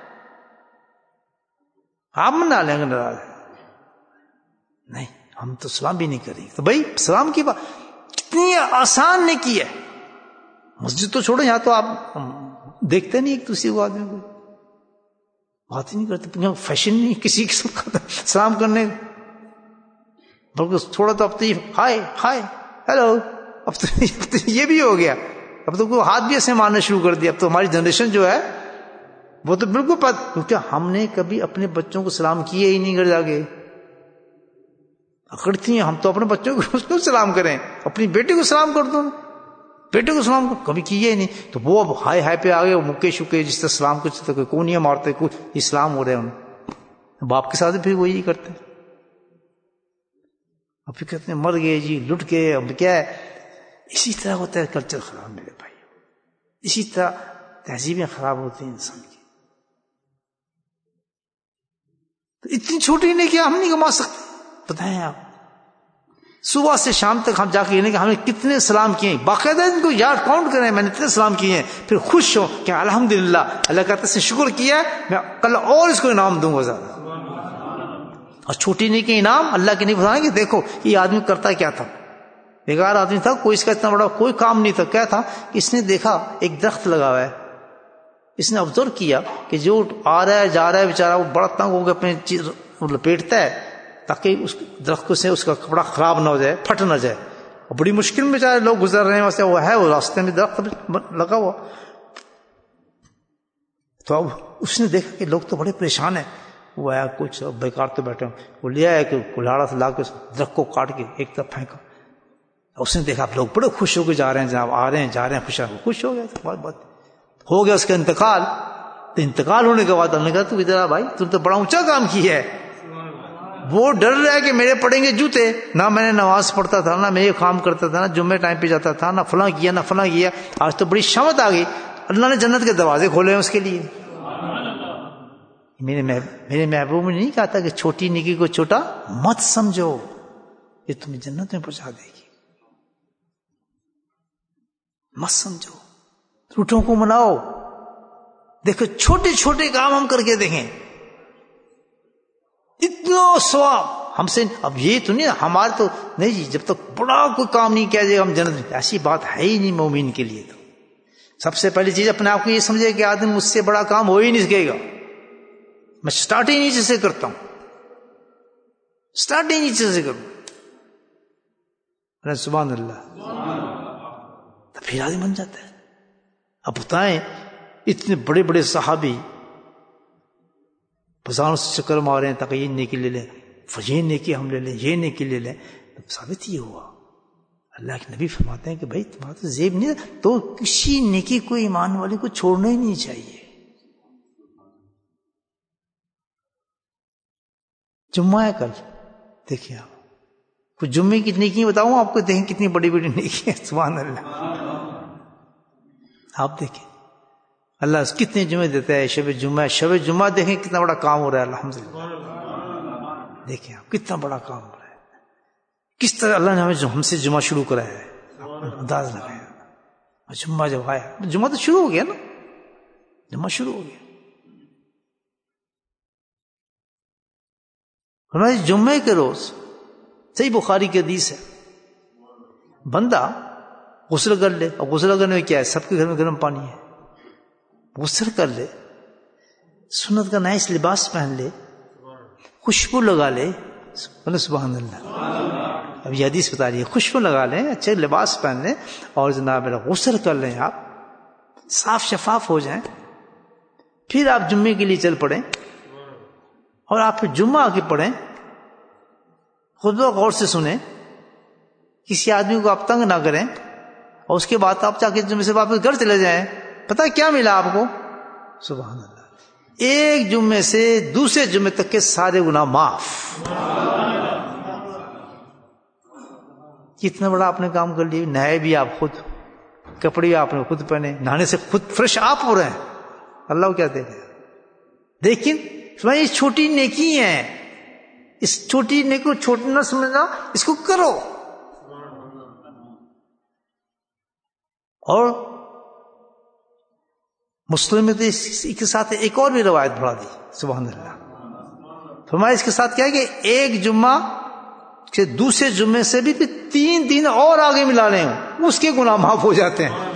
آپ منا لیں گے ناراض ہے نہیں، ہم تو سلام بھی نہیں کریں گے. تو بھائی سلام کی بات کتنی آسان نے کی ہے. مسجد تو چھوڑو، یہاں تو آپ دیکھتے نہیں ایک دوسرے کو، آدمی کو بات ہی نہیں کرتے، فیشن نہیں کسی قسم کا سلام کرنے، بلکہ تھوڑا تو اب تو ہائے ہائے ہیلو، اب تو یہ بھی ہو گیا، اب تو ہاتھ بھی ایسے مارنا شروع کر دیا. اب تو ہماری جنریشن جو ہے وہ تو بالکل کیونکہ ہم نے کبھی اپنے بچوں کو سلام کیے ہی نہیں، گھر جا کے اکڑتی ہیں. ہم تو اپنے بچوں کو اس کو سلام کریں، اپنی بیٹی کو سلام کر دو، بیٹے کو سلام کبھی کیے ہی نہیں. تو وہ اب ہائے ہائے پہ آگے مکے شکے، جس طرح سلام کو کونیاں مارتے، کوئی اسلام ہو رہے ہیں. باپ کے ساتھ پھر وہی کرتے ہیں. اب پھر کہتے ہیں مر گئے جی، لٹ گئے، اب کیا ہے. اسی طرح ہوتا ہے کلچر خراب میرے بھائی، اسی طرح تہذیبیں خراب ہوتی ہیں انسان کی. تو اتنی چھوٹی نہیں کہ ہم نہیں کما سکتے. بتائیں آپ، صبح سے شام تک ہم جا کے کہ ہم نے کتنے سلام کیے ہیں، باقاعدہ ان کو یاد کاؤنٹ کریں، میں نے اتنے سلام کیے ہیں، پھر خوش ہو کہ الحمدللہ اللہ کا سے شکر کیا، میں کل اور اس کو انعام دوں گا زیادہ. اور چھوٹی نہیں کہ انعام اللہ کے نہیں بتائیں کہ دیکھو یہ آدمی کرتا کیا تھا، بیکار آدمی تھا، کوئی اس کا اتنا بڑا کوئی کام نہیں تھا. کیا تھا کہ اس نے دیکھا ایک درخت لگا ہوا ہے، اس نے آبزرو کیا کہ جو آ رہا ہے جا رہا ہے بیچارہ وہ بڑا تنگ ہو کے اپنی چیز لپیٹتا ہے تاکہ اس درخت سے اس کا کپڑا خراب نہ ہو جائے، پھٹ نہ جائے، اور بڑی مشکل میں بیچارے لوگ گزر رہے ہیں ویسے وہ ہے، وہ راستے میں درخت لگا ہوا. تو اب اس نے دیکھا کہ لوگ تو بڑے پریشان ہیں، وہ آیا کچھ بیکار تو بیٹھے ہوں، وہ لے آیا کہ کلاڑا سے لا کے درخت کو کاٹ کے ایک طرف پھینکا. اس نے دیکھا لوگ بڑے خوش ہو کے جا رہے ہیں جناب، آ رہے ہیں جا رہے ہیں، خوش ہو گیا. تو بات ہو گیا اس کا انتقال. تو انتقال ہونے کے بعد ہم نے کہا تو ادھر بھائی تم تو بڑا اونچا کام کیا ہے. وہ ڈر رہا ہے کہ میرے پڑیں گے جوتے، نہ میں نے نماز پڑھتا تھا، نہ میں یہ کام کرتا تھا، نہ جمعے ٹائم پہ جاتا تھا، نہ فلاں کیا نہ فلاں کیا، آج تو بڑی شامت آ گئی. اللہ نے جنت کے دروازے کھولے ہیں اس کے لیے. میرے محبوب نے نہیں کہا تھا کہ چھوٹی نیکی کو چھوٹا مت سمجھو، یہ تمہیں جنت میں پہنچا دے گی. مت سمجھو، روٹوں کو مناؤ. دیکھو چھوٹے چھوٹے کام ہم کر کے دیکھیں، اتنا ثواب ہم سے. اب یہ تو نہیں ہمارے تو نہیں جی، جب تک بڑا کوئی کام نہیں کیا جائے ہم جنت میں، ایسی بات ہے ہی نہیں مومن کے لیے. تو سب سے پہلی چیز اپنے آپ کو یہ سمجھے کہ آدمی مجھ سے بڑا کام ہو ہی نہیں سکے گا. میں سٹارٹ ہی نیچے سے کرتا ہوں، سٹارٹ ہی نیچے سے کروں. سبحان اللہ. تو پھر آدمی بن جاتا ہے. اب بتائیں اتنے بڑے بڑے صحابی بازاروں سے چکر مارے ہیں تاکہ یہ نیکی لے لیں، یہ نیکی ہم لے لیں، یہ نیکی لے لیں. ثابت یہ ہوا اللہ کے نبی فرماتے ہیں کہ بھائی تمہارا تو زیب نہیں تو کسی نیکی کو ایمان والے کو چھوڑنا ہی نہیں چاہیے. جمعہ ہے کل، دیکھیں آپ کچھ جمعے کی نیکی بتاؤں آپ کو، دیکھیں کتنی بڑی بڑی نیکی ہے. سبحان اللہ. آپ دیکھیں اللہ کتنے جمعے دیتا ہے. شب جمعہ دیکھیں کتنا بڑا کام ہو رہا ہے. الحمدللہ دیکھیں آپ کتنا بڑا کام ہو رہا ہے. کس طرح اللہ نے ہم سے جمعہ شروع کرایا ہے. انداز لگایا جمعہ جب آیا، جمعہ تو شروع ہو گیا نا، جمعہ شروع ہو گیا. جمعے کے روز صحیح بخاری کی حدیث ہے، بندہ غسل کر لے، اور غسل کرنے میں کیا ہے، سب کے گھر میں گرم پانی ہے، غسل کر لے، سنت کا نائس لباس پہن لے، خوشبو لگا لے. سبحان اللہ. اب یہ حدیث بتا رہی ہے خوشبو لگا لیں، اچھے لباس پہن لیں، اور جناب غسل کر لیں، آپ صاف شفاف ہو جائیں. پھر آپ جمعے کے لیے چل پڑیں، اور آپ پھر جمعہ آ کے پڑھیں، خطبہ غور سے سنیں، کسی آدمی کو آپ تنگ نہ کریں، اور اس کے بعد آپ جا کے جمعے سے واپس گھر چلے جائیں. پتہ کیا ملا آپ کو؟ سبحان اللہ. ایک جمعے سے دوسرے جمعے تک کے سارے گناہ معاف. کتنا بڑا آپ نے کام کر لیا. نہائے بھی آپ خود، کپڑے آپ نے خود پہنے، نہانے سے خود فریش آپ ہو رہے ہیں. اللہ کو کیا دے رہے ہیں. لیکن یہ چھوٹی نیکی ہیں، اس چھوٹی نیکی کو چھوٹی نہ سمجھنا، اس کو کرو. اور مسلم میں تو اس کے ساتھ ایک اور بھی روایت بڑھا دی. سبحان اللہ. فرمایا اس کے ساتھ کیا ہے کہ ایک جمعہ کہ دوسرے جمعے سے بھی 3 دن اور آگے ملا لیں، اس کے گناہ معاف ہو جاتے ہیں.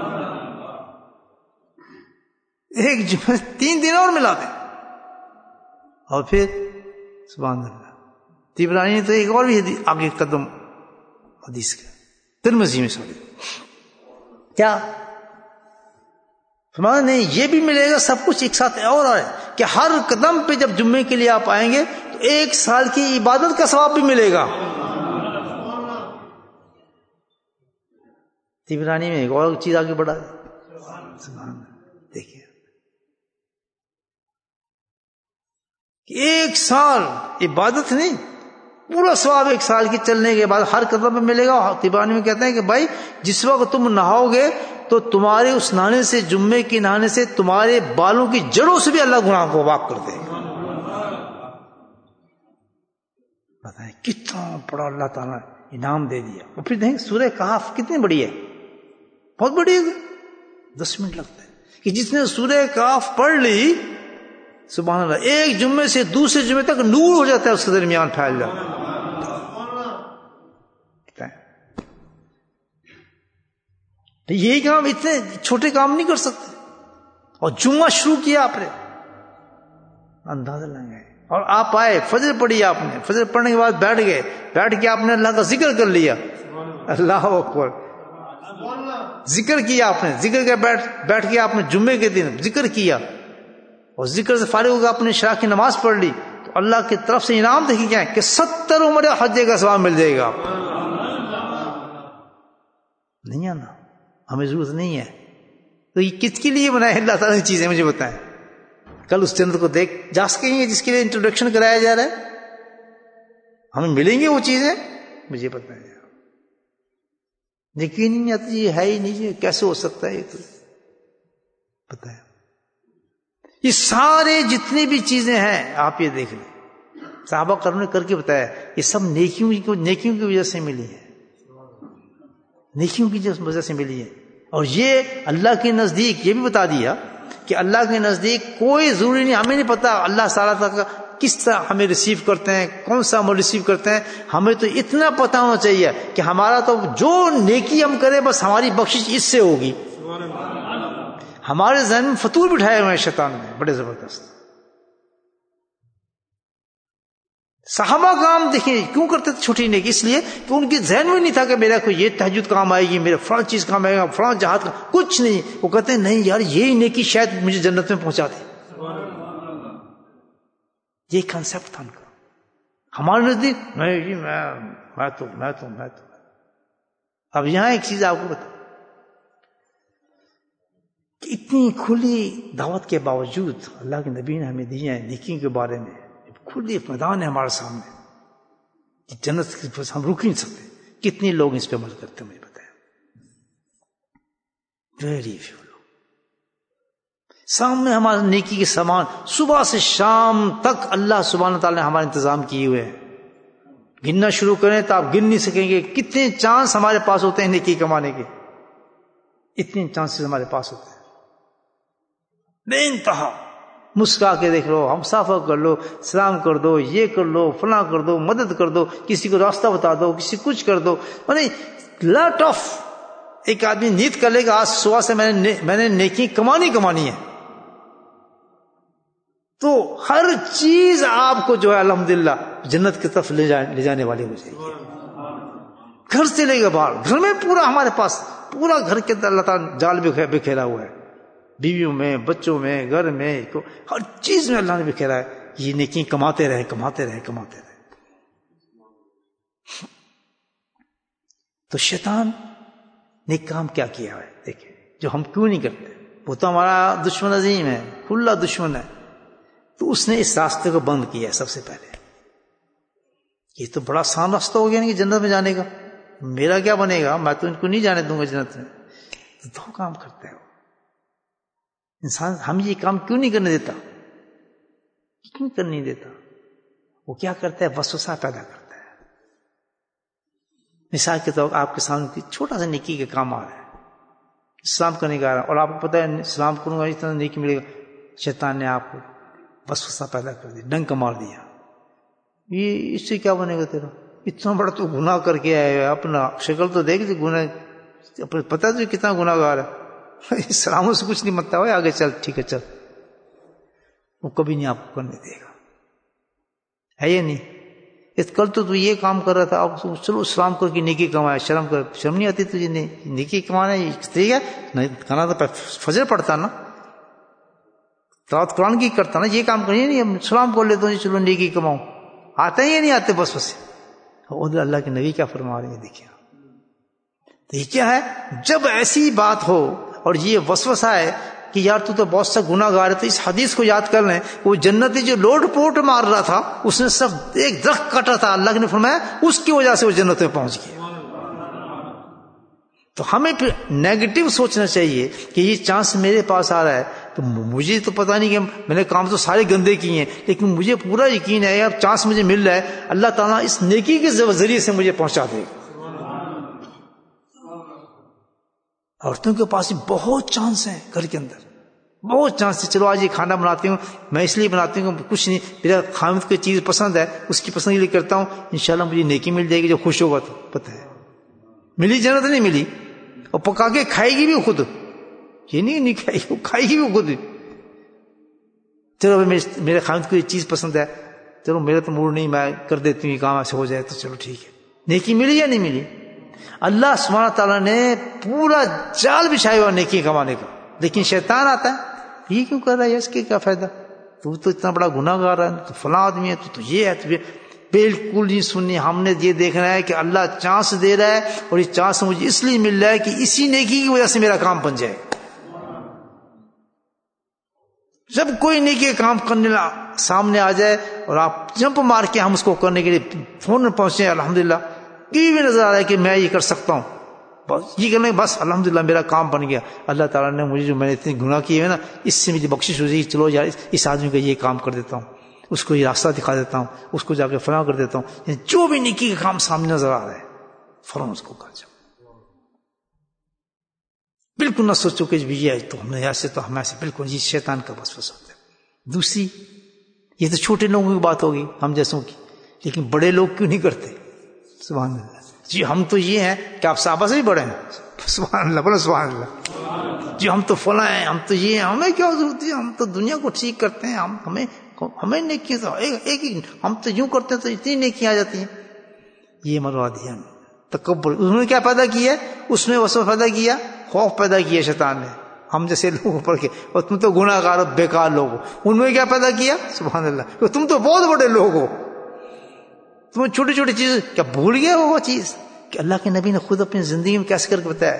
ایک جمعے 3 دن اور ملا دیں. اور پھر سبحان اللہ. طبرانی نے تو ایک اور بھی آگے قدم حدیث کا، ترمذی میں سوری کیا فرمایا نہیں، یہ بھی ملے گا سب کچھ ایک ساتھ. اور ہے کہ ہر قدم پہ جب جمعے کے لیے آپ آئیں گے تو 1 سال کی عبادت کا ثواب بھی ملے گا. طبرانی میں ایک اور چیز آگے بڑھا ہے. دیکھیے 1 سال عبادت نہیں، پورا ثواب 1 سال کی چلنے کے بعد ہر قدم پہ ملے گا. طبرانی میں کہتے ہیں کہ بھائی جس وقت تم نہاؤ گے تو تمہارے اس نہانے سے، جمعے کے نہانے سے، تمہارے بالوں کی جڑوں سے بھی اللہ گناہ کو معاف کر دے گا. بتائیں کتنا بڑا اللہ تعالیٰ انعام دے دیا. اور پھر دیکھیں سورہ کہف کتنی بڑی ہے، بہت بڑی ہے. 10 منٹ لگتا ہے کہ جس نے سورہ کہف پڑھ لی، سبحان اللہ، ایک جمعے سے دوسرے جمعے تک نور ہو جاتا ہے، اس کے درمیان پھیل جاتا ہے. یہی کام اتنے چھوٹے کام نہیں کر سکتے. اور جمعہ شروع کیا آپ نے، اندازہ لگائے، اور آپ آئے، فجر پڑھی آپ نے، فجر پڑھنے کے بعد بیٹھ گئے، بیٹھ کے آپ نے اللہ کا ذکر کر لیا، اللہ اکبر، ذکر کیا آپ نے، ذکر کے بیٹھ کے آپ نے جمعے کے دن ذکر کیا، اور ذکر سے فارغ ہو کے آپ نے عشاء کی نماز پڑھ لی، تو اللہ کی طرف سے انعام دیکھیں کیا ہے کہ 70 عمر حج کا ثواب مل جائے گا. نہیں آنا، ہمیں ضرورت نہیں ہے. تو یہ کس کے لیے بنائے اللہ تعالیٰ نے چیزیں؟ مجھے بتائیں. کل اس چندر کو دیکھ جا سکیں گے جس کے لیے انٹروڈکشن کرایا جا رہا ہے؟ ہمیں ملیں گے وہ چیزیں؟ مجھے پتہ ہے، یقین نہیں آتا، یہ ہے ہی نہیں، کیسے ہو سکتا ہے؟ یہ تو پتہ ہے. یہ سارے جتنی بھی چیزیں ہیں آپ یہ دیکھ لیں، صحابہ کرام نے کر کے بتایا، یہ سب نیکیوں کی وجہ سے ملی ہے، نیکیوں کی وجہ سے ملی ہے. اور یہ اللہ کے نزدیک یہ بھی بتا دیا کہ اللہ کے نزدیک کوئی ضروری نہیں، ہمیں نہیں پتا اللہ تعالیٰ کس طرح ہمیں ریسیو کرتے ہیں، کون سا عمل ریسیو کرتے ہیں. ہمیں تو اتنا پتا ہونا چاہیے کہ ہمارا تو جو نیکی ہم کریں بس ہماری بخشش اس سے ہوگی. ہمارے ذہن میں فطور بٹھائے ہوئے ہیں شیطان نے بڑے زبردست. صحابہ کام دیکھیں کیوں کرتے تھے چھوٹی نیکی؟ اس لیے کہ ان کے ذہن میں نہیں تھا کہ میرا کوئی یہ تہجد کام آئے گی، میرا فلاں چیز کام آئے گا، فلاں جہاد کا کچھ نہیں. وہ کہتے ہیں نہیں یار یہی نیکی شاید مجھے جنت میں پہنچا دے. یہ کنسپٹ تھا ان کا. ہمارے نزدیک نہیں جی میں تو اب یہاں ایک چیز آپ کو بتا کہ اتنی کھلی دعوت کے باوجود اللہ کے نبی نے ہمیں دی ہے نیکی کے بارے میں، کھلی میدان ہے ہمارے سامنے کہ جنت کی ہم رک نہیں سکتے. کتنے لوگ اس پہ عمل کرتے ہیں مجھے بتایا؟ ویری فیو لوگ. سامنے ہمارے نیکی کے سامان صبح سے شام تک اللہ سبحانہ تعالیٰ نے ہمارے انتظام کیے ہوئے ہیں. گننا شروع کریں تو آپ گن نہیں سکیں گے کتنے چانس ہمارے پاس ہوتے ہیں نیکی کمانے کے. اتنے چانسز ہمارے پاس ہوتے ہیں بے انتہا. مسکرا کے دیکھ لو، ہمسافر کر لو، سلام کر دو، یہ کر لو، فلاں کر دو، مدد کر دو، کسی کو راستہ بتا دو، کسی کچھ کر دو. یعنی لاٹ آف. ایک آدمی نیت کر لے گا آج صبح سے میں نے نیکی کمانی ہے، تو ہر چیز آپ کو جو ہے الحمدللہ جنت کی طرف لے جانے والی ہو جائے گی. گھر سے لے گا باہر، گھر میں پورا ہمارے پاس پورا گھر کے اندر اللہ تعالیٰ جال بکھیرا ہوا ہے، بیویوں میں، بچوں میں، گھر میں، ہر چیز میں اللہ نے بکھیرا ہے. یہ نیکی کماتے رہے. تو شیطان نے کام کیا کیا ہے دیکھیں، جو ہم کیوں نہیں کرتے. وہ تو ہمارا دشمن عظیم ہے، کھلا دشمن ہے. تو اس نے اس راستے کو بند کیا ہے سب سے پہلے. یہ تو بڑا آسان راستہ ہو گیا نا کہ جنت میں جانے کا، میرا کیا بنے گا، میں تو ان کو نہیں جانے دوں گا جنت میں. تو دو کام کرتا ہے وہ انسان. ہم یہ کام کیوں نہیں کرنے دیتا؟ کیوں کرنے دیتا؟ وہ کیا کرتا ہے؟ وسوسہ پیدا کرتا ہے. مثال کے طور آپ کے سامنے چھوٹا سا نیکی کا کام آ رہا ہے، اسلام کرنے کا آ رہا ہے، اور آپ کو پتا ہے اسلام کروں گا اس طرح نیکی ملے گا. شیطان نے آپ کو وسوسہ پیدا کر دیا، ڈنک مار دیا. یہ اس سے کیا بنے گا تیرا؟ اتنا بڑا تو گناہ کر کے آئے گا، اپنا شکل تو دیکھ گناہ، پتا تو کتنا گناہ گار ہے. اسلام سے کچھ نہیں مانتا ہوا، آگے چل، ٹھیک ہے چل. وہ کبھی نہیں آپ کو کرنے دے گا، ہے یہ نہیں؟ کل تو یہ کام کر رہا تھا، آپ چلو اسلام کر کے نیکی کمایا. شرم نہیں آتی تجھے؟ نیکی کمانا ٹھیک ہے نہیں کھانا تو فجر پڑتا نا، تلاوت قرآن کی کرتا نا. یہ کام کریے نہیں، ہم سلام کر لیتے ہیں چلو نیکی کماؤں. آتے ہی نہیں آتے بس بس. ادھر اللہ کے نبی کیا فرما رہے ہیں دیکھیے. تو یہ کیا ہے؟ جب ایسی بات ہو اور یہ وسوسہ ہے کہ یار تو بہت سا گناہ گار ہے، تو اس حدیث کو یاد کر لیں. وہ جنتی جو لوڈ پوٹ مار رہا تھا، اس نے صرف ایک درخت کاٹا تھا، اللہ نے فرمایا اس کی وجہ سے وہ جنت میں پہنچ گیا. تو ہمیں پھر نیگیٹو سوچنا چاہیے کہ یہ چانس میرے پاس آ رہا ہے، تو مجھے تو پتا نہیں کہ میں نے کام تو سارے گندے کیے ہیں، لیکن مجھے پورا یقین ہے اب چانس مجھے مل رہا ہے، اللہ تعالیٰ اس نیکی کے ذریعے سے مجھے پہنچا دے گا. عورتوں کے پاس بہت چانس ہیں، گھر کے اندر بہت چانس ہے. چلو آج یہ کھانا بناتی ہوں، میں اس لیے بناتی ہوں کچھ نہیں، میرا خامد کو چیز پسند ہے، اس کی پسند کے لیے کرتا ہوں، انشاءاللہ مجھے نیکی مل جائے گی. جو خوش ہوگا تو پتہ ہے ملی جنت نہیں ملی، اور پکا کے کھائے گی بھی خود. یہ نہیں کھائی، وہ کھائی گی وہ خود. چلو میرے خاوند کو یہ چیز پسند ہے، چلو میرا تو موڈ نہیں، میں کر دیتی ہوں یہ کام، ایسے ہو جائے تو چلو ٹھیک ہے. نیکی ملی یا نہیں ملی؟ اللہ سبحانہ تعالیٰ نے پورا جال بچھایا ہوا نیکی کمانے کا، لیکن شیطان آتا ہے، یہ کیوں کر رہا ہے، اس کے کیا فائدہ، تو اتنا بڑا گناہ گار ہے، تو فلاں آدمی ہے، تو یہ ہے، تو بالکل نہیں سننی. ہم نے یہ دیکھنا ہے کہ اللہ چانس دے رہا ہے، اور یہ چانس مجھے اس لیے مل رہا ہے کہ اسی نیکی کی وجہ سے میرا کام بن جائے. جب کوئی نیکی کام کرنے سامنے آ جائے اور آپ جمپ مار کے ہم اس کو کرنے کے لیے فون پہنچے، الحمدللہ یہ بھی نظر آ رہا ہے کہ میں یہ کر سکتا ہوں، بس یہ کرنے بس الحمدللہ میرا کام بن گیا. اللہ تعالیٰ نے مجھے جو میں نے اتنے گناہ کیے ہیں نا، اس سے مجھے بخشش ہو جائے گی، چلو یار اس آدمی کا یہ کام کر دیتا ہوں، اس کو یہ راستہ دکھا دیتا ہوں، اس کو جا کے فلاں کر دیتا ہوں. یعنی جو بھی نیکی کا کام سامنے نظر آ رہا ہے فوراً اس کو کر جاؤ. بالکل نہ سوچو کہ یہ تو ہم نے ایسے، تو ہم ایسے، بالکل یہ شیطان کا وسوسہ ہوتا ہے. دوسری، یہ تو چھوٹے لوگوں کی بات ہوگی ہم جیسوں کی، لیکن بڑے لوگ کیوں نہیں کرتے؟ سبحان اللہ. جی ہم تو یہ ہیں کہ آپ صحابہ سے بھی بڑے ہیں، سبحان اللہ، بولو سبحان اللہ. جی ہم تو فلاں ہیں، ہم تو یہ ہیں، ہمیں کیا ضرورت ہے، ہم تو دنیا کو ٹھیک کرتے ہیں، ہمیں نیکیاں تو ایک ہم تو یوں کرتے ہیں تو اتنی نیکیاں آ جاتی ہیں. یہ مروا دیا تکبر. انہوں نے کیا پیدا کیا؟ اس میں وسوسہ پیدا کیا، خوف پیدا کیا شیطان نے ہم جیسے لوگوں پر کے، اور تم تو گناہ گار بیکار لوگ ہو. ان میں کیا پیدا کیا؟ سبحان اللہ، تم تو بہت بڑے لوگ ہو، تم چھوٹی چھوٹی چیز کیا بھول گئے ہو وہ چیز کہ اللہ کے نبی نے خود اپنی زندگی میں کیسے کر کے بتایا.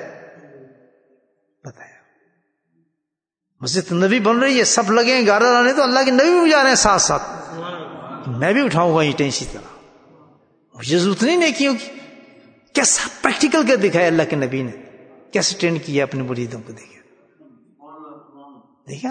مسجد نبی بن رہی ہے، سب لگے ہیں گارہ لانے، تو اللہ کے نبی بھی جا رہے ہیں ساتھ ساتھ. میں بھی اٹھاؤں گا اینٹیں اسی طرح. مجھے ضرورت نہیں نیکیوں کی. کیسا پریکٹیکل کر دکھایا اللہ کے نبی نے، کیسے ٹرین کیا اپنے مریدوں کو. دیکھا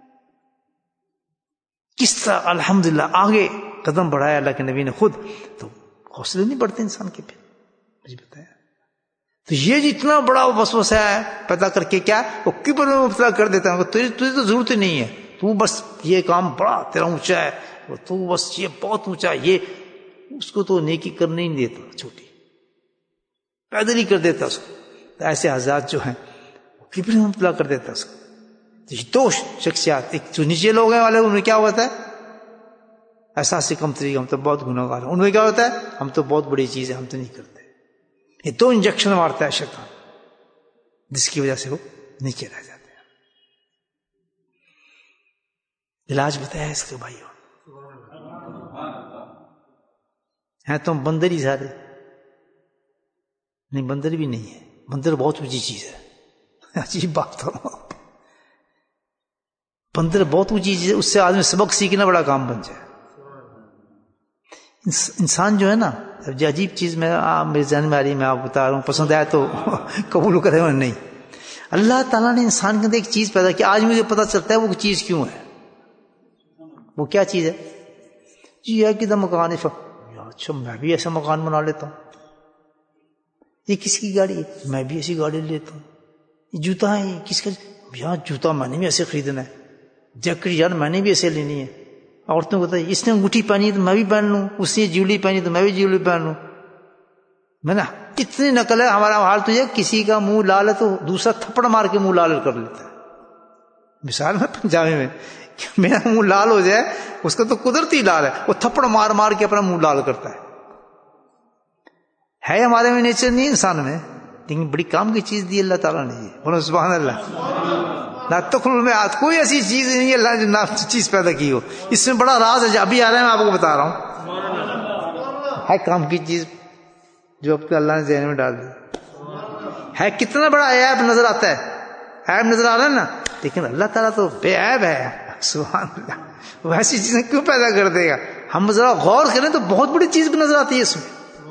کس طرح الحمدللہ آگے قدم بڑھایا اللہ کے نبی نے خود. تو حوصلے نہیں بڑھتے انسان کے پھر، مجھے بتایا. تو یہ جتنا بڑا وسوسہ ہے پیدا کر کے کیا وہ کبر میں مبتلا کر دیتا ہے. تجھے تو ضرورت ہی نہیں ہے، تو بس یہ کام بڑا تیرا اونچا ہے، تو بس یہ بہت اونچا ہے، یہ اس کو تو نیکی کرنے ہی نہیں دیتا، چھوٹی پیدل ہی کر دیتا اس کو. تو ایسے حضرات جو ہیں وہ کبر میں مبتلا کر دیتا اس کو. دو شخصیات، ایک جو نیچے لوگ ہیں والے، ان میں کیا ہوتا ہے احساس کم طریقہ، ہم تو بہت گناہ گار ہیں. ان میں کیا ہوتا ہے ہم تو بہت بڑی چیز ہے، ہم تو نہیں کرتے. یہ دو انجیکشن مارتا ہے شیطان، جس کی وجہ سے وہ نیچے رہ جاتے ہیں. علاج بتایا اس کے بھائیوں. ہیں تم بندر ہی سارے، نہیں بندر بھی نہیں ہے، بندر بہت اونچی چیز ہے. عجیب بات کرو، بندر بہت اونچی چیز ہے، اس سے آدمی سبق سیکھنا بڑا کام بن جائے. انسان جو ہے نا، جو عجیب چیز میرے ذہن میں آ رہی، میں آپ بتا رہا ہوں، پسند آیا تو قبول کرے اور نہیں. اللہ تعالیٰ نے انسان کے اندر ایک چیز پیدا کی، آج مجھے پتا چلتا ہے وہ چیز کیوں ہے. وہ کیا چیز ہے؟ جی ہے کہ مکان. اچھا میں بھی ایسا مکان بنا لیتا ہوں. یہ کس کی گاڑی ہے؟ میں بھی ایسی گاڑی لیتا ہوں. یہ جوتا ہے، یہ کس کا؟ یار جوتا میں نے بھی ایسے خریدنا ہے. جیکٹ یار میں نے بھی ایسے لینی ہے. عورتوں کو بتائی اس نے انگوٹھی پہنی تو میں بھی پہن لوں، اس نے جیولی پہنی تو میں بھی جیولی پہن لوں. میں نا اتنی نقل ہے. ہمارا حال تو یہ کسی کا منہ لال ہے تو دوسرا تھپڑ مار کے منہ لال کر لیتا ہے. مثال میں پنجابی میں میرا منہ لال ہو جائے، اس کا تو قدرتی لال ہے، وہ تھپڑ مار مار کے اپنا منہ لال کرتا ہے ہمارے میں نیچر نہیں انسان میں، لیکن بڑی کام کی چیز دی اللہ تعالیٰ نے. بولو سبحان اللہ. نہ تخل میں کوئی ایسی چیز نہیں ہے اللہ نے چیز پیدا کی ہو. اس میں بڑا راز ہے، ابھی آ رہا ہے، میں آپ کو بتا رہا ہوں. ہے کام کی چیز جو اب اللہ نے ذہن میں ڈال دی ہے. کتنا بڑا عیب نظر آتا ہے، عیب نظر آ رہا ہے نا، لیکن اللہ تعالیٰ تو بے عیب ہے. سبحان اللہ. وہ ایسی چیزیں کیوں پیدا کر دے گا؟ ہم ذرا غور کریں تو بہت بڑی چیز بھی نظر آتی ہے اس میں.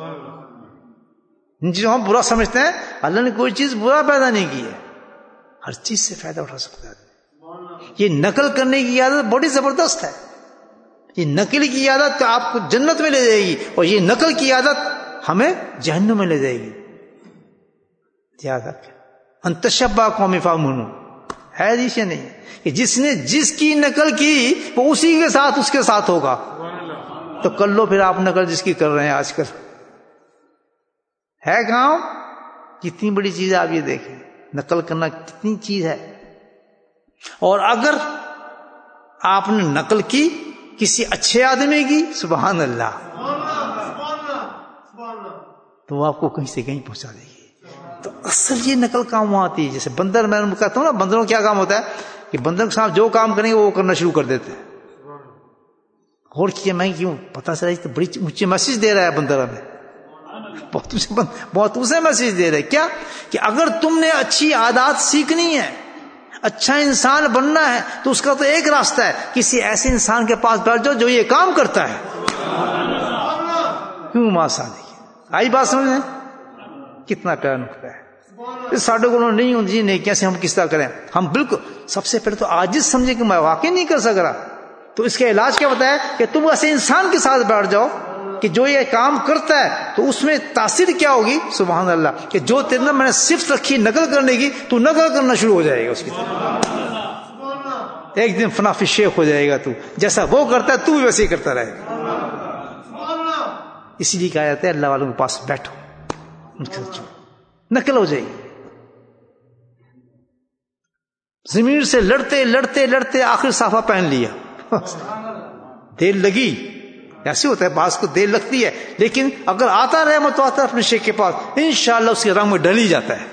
جو ہم برا سمجھتے ہیں، اللہ نے کوئی چیز برا پیدا نہیں کی ہے، ہر چیز سے فائدہ اٹھا سکتا ہے. یہ نقل کرنے کی عادت بڑی زبردست ہے. یہ نقل کی عادت آپ کو جنت میں لے جائے گی، اور یہ نقل کی عادت ہمیں جہنم میں لے جائے گی. یاد رکھیں انتشبہ قوم فامنو ہے دیشے نہیں کہ جس نے جس کی نقل کی وہ اسی کے ساتھ اس کے ساتھ ہوگا. تو کر لو پھر آپ نقل جس کی کر رہے ہیں آج کل. ہے کہاں؟ کتنی بڑی چیز ہے. آپ یہ دیکھیں نقل کرنا کتنی چیز ہے. اور اگر آپ نے نقل کی کسی اچھے آدمی کی، سبحان اللہ، تو وہ آپ کو کہیں سے کہیں پہنچا دے گی۔ تو اصل یہ نقل کام وہاں آتی ہے۔ جیسے بندر، میں کہتا ہوں نا، بندروں کا کیا کام ہوتا ہے کہ بندر کے ساتھ جو کام کریں گے وہ کرنا شروع کر دیتے ہیں۔ غور کیجیے، میں کیوں پتا چلا تو بڑی اونچی میسج دے رہا ہے بندر ہمیں، بہت اسے میسج دے رہے کیا کہ اگر تم نے اچھی عادات سیکھنی ہے، اچھا انسان بننا ہے، تو اس کا تو ایک راستہ ہے، کسی ایسے انسان کے پاس بیٹھ جاؤ جو یہ کام کرتا ہے۔ کیوں ماسا دیکھیے، آئی بات سمجھ میں؟ کتنا پیارا نقطہ ہے۔ ساڈے کو نہیں ہوں جی نیکیاں سے ہم کس طرح کریں؟ ہم بالکل سب سے پہلے تو عاجز سمجھے کہ میں واقعی نہیں کر سک رہا، تو اس کا علاج کیا ہوتا ہے کہ تم ایسے انسان کے ساتھ بیٹھ جاؤ کہ جو یہ کام کرتا ہے، تو اس میں تاثیر کیا ہوگی، سبحان اللہ، کہ جو تیرے میں نے صفت رکھی نقل کرنے کی، تو نقل کرنا شروع ہو جائے گا اس کی طرف۔ ایک دن فنافی شیخ ہو جائے گا، تو جیسا وہ کرتا ہے تو بھی ویسے ہی کرتا رہے گا۔ اسی لیے کہا جاتا ہے اللہ والوں کے پاس بیٹھو، ان کے ساتھ نقل ہو جائے گی۔ زمین سے لڑتے لڑتے لڑتے آخر صافہ پہن لیا، دیر لگی، ایسے ہوتا ہے بعض کو دیر لگتی ہے، لیکن اگر آتا رہے مت آتا اپنے شیخ کے پاس، انشاءاللہ اس کے رنگ میں ڈل ہی جاتا ہے،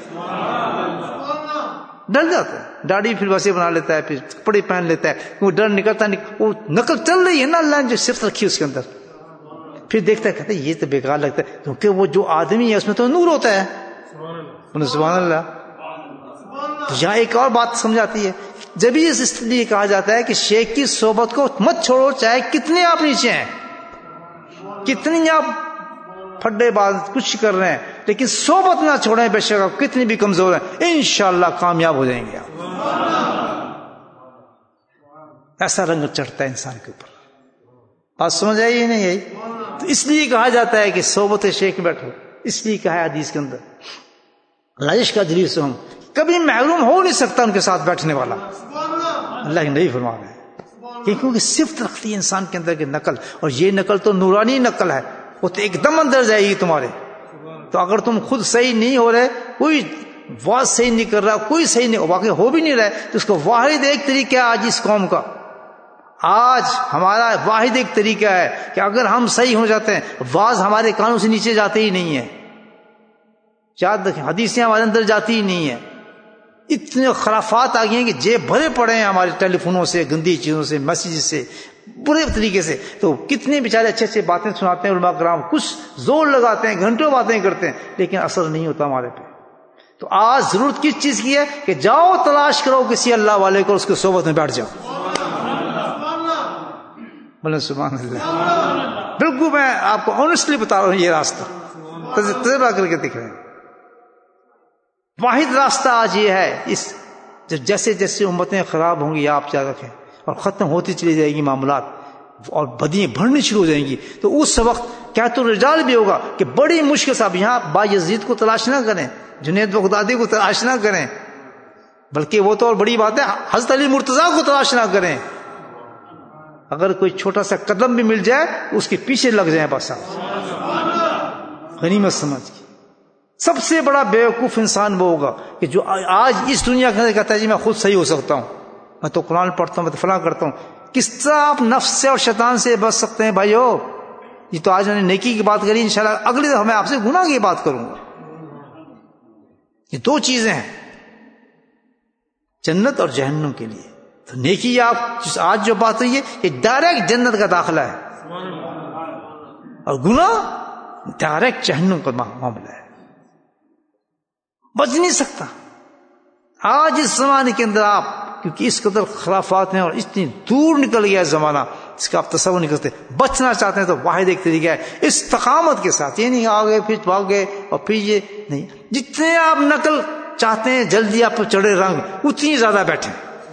ڈل جاتا ہے۔ داڑھی پھر ویسے بنا لیتا ہے، پھر کپڑے پہن لیتا ہے، وہ ڈر نکلتا نہیں، وہ نقل چل رہی ہے نا، اللہ نے جو صفت رکھی اس کے اندر۔ پھر دیکھتا ہے، کہتا ہے یہ تو بیکار لگتا ہے، کیونکہ وہ جو آدمی ہے اس میں تو نور ہوتا ہے، سبحان اللہ۔ تو یہاں ایک اور بات سمجھاتی ہے، جب ہی اس لیے کہا جاتا ہے کہ شیخ کی صحبت کو مت چھوڑو، چاہے کتنے آپ نیچے ہیں، کتنی آپ پھڈے باز کچھ کر رہے ہیں، لیکن صحبت نہ چھوڑیں، بے شک آپ کتنی بھی کمزور ہیں، انشاءاللہ کامیاب ہو جائیں گے آپ۔ ایسا رنگ چڑھتا ہے انسان کے اوپر، بات سمجھ آئی نہیں آئی؟ تو اس لیے کہا جاتا ہے کہ صحبت شیخ میں بیٹھو، اس لیے کہا ہے حدیث کے اندر، لائش کا دلیل سے ہم کبھی محروم ہو نہیں سکتا ان کے ساتھ بیٹھنے والا، اللہ ہی نہیں فرما رہے ہیں، کیونکہ صفت رکھتی ہے انسان کے اندر کی نقل، اور یہ نقل تو نورانی نقل ہے، وہ تو ایک دم اندر جائے گی تمہارے۔ تو اگر تم خود صحیح نہیں ہو رہے، کوئی واضح صحیح نہیں کر رہا، کوئی صحیح نہیں واقع ہو بھی نہیں رہا، تو اس کو واحد ایک طریقہ ہے آج اس قوم کا، آج ہمارا واحد ایک طریقہ ہے کہ اگر ہم صحیح ہو جاتے ہیں، واز ہمارے کانوں سے نیچے جاتے ہی نہیں ہے، یاد رکھیں حدیثیں ہمارے اندر جاتی ہی نہیں ہیں، اتنے خرافات آ گئی ہیں کہ جیب بھرے پڑے ہیں ہمارے ٹیلی فونوں سے، گندی چیزوں سے، میسیج سے، برے طریقے سے۔ تو کتنے بیچارے اچھے اچھے باتیں سناتے ہیں علماء کرام، کچھ زور لگاتے ہیں، گھنٹوں باتیں کرتے ہیں، لیکن اثر نہیں ہوتا ہمارے پہ۔ تو آج ضرورت کس چیز کی ہے کہ جاؤ تلاش کرو کسی اللہ والے کو، اس کے صحبت میں بیٹھ جاؤ۔ بولے سبحان اللہ۔ بالکل میں آپ کو آنیسٹلی بتا رہا ہوں، یہ راستہ تجربہ کر کے دکھ رہے ہیں، واحد راستہ آج یہ ہے۔ اس جیسے جیسے امتیں خراب ہوں گی، آپ یاد رکھیں، اور ختم ہوتی چلی جائے گی معاملات، اور بدیاں بڑھنی شروع ہو جائیں گی، تو اس وقت کیا تو رجال بھی ہوگا کہ بڑی مشکل سے، اب یہاں با یزید کو تلاش نہ کریں، جنید بغدادی کو تلاش نہ کریں، بلکہ وہ تو اور بڑی بات ہے حضرت علی مرتضیٰ کو تلاش نہ کریں، اگر کوئی چھوٹا سا قدم بھی مل جائے اس کے پیچھے لگ جائیں، بس غنیمت سمجھ کے۔ سب سے بڑا بیوقوف انسان وہ ہوگا کہ جو آج اس دنیا کے اندر کہتا ہے جی میں خود صحیح ہو سکتا ہوں، میں تو قرآن پڑھتا ہوں، میں تو فلاں کرتا ہوں۔ کس طرح آپ نفس سے اور شیطان سے بچ سکتے ہیں بھائیو؟ یہ تو آج میں نے نیکی کی بات کری، انشاءاللہ اگلی دفعہ میں آپ سے گناہ کی بات کروں گا۔ یہ دو چیزیں ہیں جنت اور جہنم کے لیے۔ تو نیکی آپ آج جو بات ہوئی ہے یہ ڈائریکٹ جنت کا داخلہ ہے، اور گناہ ڈائریکٹ جہنم کا معاملہ ہے، بچ نہیں سکتا۔ آج اس زمانے کے اندر آپ، کیونکہ اس قدر خرافات ہیں اور اتنی دور نکل گیا ہے زمانہ، اس کا آپ تصور نہیں کرتے، بچنا چاہتے ہیں تو واحد ایک طریقہ ہے استقامت کے ساتھ، یہ نہیں آگے پھر بھاگ گئے اور پھر یہ نہیں، جتنے آپ نقل چاہتے ہیں جلدی آپ چڑھے رنگ، اتنی زیادہ بیٹھیں،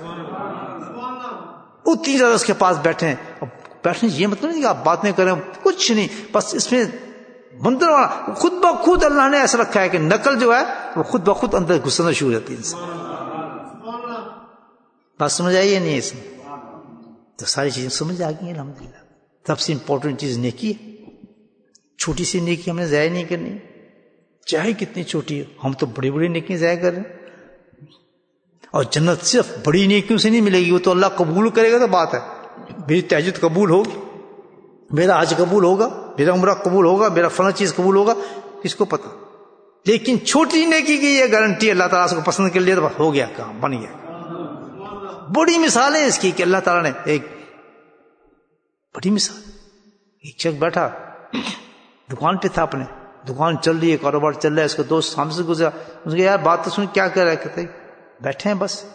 اتنی زیادہ اس کے پاس بیٹھیں۔ اور بیٹھنے یہ مطلب نہیں کہ آپ باتیں کریں، کچھ نہیں، بس اس میں بندر والا خود بخود اللہ نے ایسا رکھا ہے کہ نقل جو ہے وہ خود بخود اندر گھسنا شروع ہو جاتی ہے انسان۔ بات سمجھ آئی ہے نہیں؟ اس میں تو ساری چیزیں سمجھ آ گئی ہیں الحمدللہ۔ سب سے امپورٹنٹ چیز نیکی ہے، چھوٹی سی نیکی ہم نے ضائع نہیں کرنی، چاہے کتنی چھوٹی ہو، ہم تو بڑی بڑی نیکی ضائع کر رہے ہیں۔ اور جنت صرف بڑی نیکیوں سے نہیں ملے گی، وہ تو اللہ قبول کرے گا تو بات ہے. میری تہجد قبول ہوگی، میرا حج قبول ہوگا، میرا عمرہ قبول ہوگا، میرا فلاں چیز قبول ہوگا، کس کو پتا. لیکن چھوٹی نیکی کی یہ گارنٹی اللہ تعالیٰ سے کو پسند کر لیا تو ہو گیا کام، بن گیا. بڑی مثال ہے اس کی کہ اللہ تعالیٰ نے ایک بڑی مثال. ایک شخص بیٹھا دکان پہ تھا، اپنے دکان چل رہی ہے، کاروبار چل رہا ہے، اس کا دوست سامنے سے گزرا، اس نے کہا یار بات تو سن، کیا کر رہا ہے؟ کہتے بیٹھے ہیں بس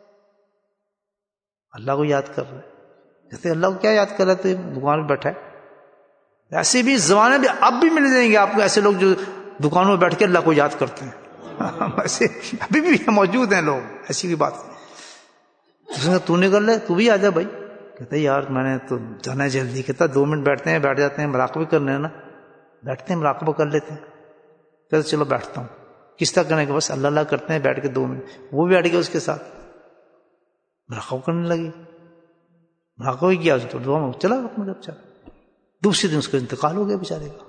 اللہ کو یاد کر رہے ہیں. کہتے اللہ کو کیا یاد کر رہے تھے؟ دکان پہ بیٹھا ہے. ایسے بھی زمانے میں اب بھی مل جائیں گے آپ کو ایسے لوگ جو دکانوں میں بیٹھ کے اللہ کو یاد کرتے ہیں. ایسے ابھی بھی موجود ہیں لوگ، ایسی بھی بات. تو نے کر لے، تو بھی آ جا بھائی. کہتا یار میں نے تو جانا ہے جلدی. کہتا 2 منٹ بیٹھتے ہیں، بیٹھ جاتے ہیں، مراقبہ کرنے نا، بیٹھتے ہیں مراقبہ کر لیتے ہیں. کہتا چلو بیٹھتا ہوں. کس طرح کرنے کے؟ بس اللہ اللہ کرتے ہیں بیٹھ کے 2 منٹ. وہ بھی بیٹھ گیا اس کے ساتھ، مراقبہ کرنے لگی. مراقبہ کیا تو دعا میں چلا اپنا جب چلا. دوسرے دن اس کا انتقال ہو گیا بیچارے کا.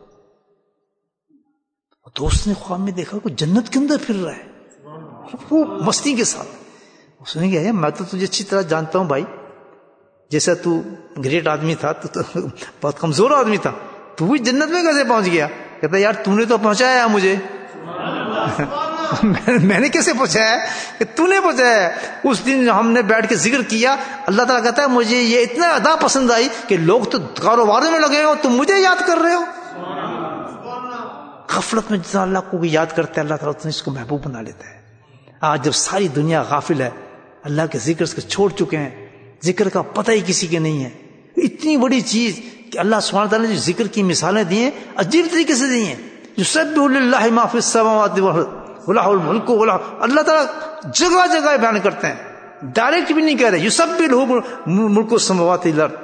دوست نے خواب میں دیکھا کوئی جنت کے اندر پھر رہا ہے وہ مستی کے ساتھ. اس نے کہا میں تو تجھے اچھی طرح جانتا ہوں بھائی، جیسا تو گریٹ آدمی تھا تو بہت کمزور آدمی تھا، تو بھی جنت میں کیسے پہنچ گیا؟ کہتا یار تو نے تو پہنچایا مجھے. میں نے کیسے پہنچایا؟ کہ تو نے پہنچایا. اس دن ہم نے بیٹھ کے ذکر کیا، اللہ تعالیٰ کہتا ہے مجھے یہ اتنا ادا پسند آئی کہ لوگ تو کاروبار میں لگے ہو، تم مجھے یاد کر رہے ہو. غفلت میں جتنا اللہ کو یاد کرتا ہے اللہ تعالیٰ اتنا اس کو محبوب بنا لیتا ہے. آج جب ساری دنیا غافل ہے، اللہ کے ذکر سے چھوڑ چکے ہیں، ذکر کا پتہ ہی کسی کے نہیں ہے. اتنی بڑی چیز کہ اللہ سبحانہ تعالیٰ نے جو ذکر کی مثالیں دی ہیں عجیب طریقے سے دی ہیں. یسبح للہ ما فی السماوات وله الملک اللہ تعالیٰ جگہ جگہ بیان کرتے ہیں، ڈائریکٹ بھی نہیں کہہ رہے یسبح له ملک السماوات والارض،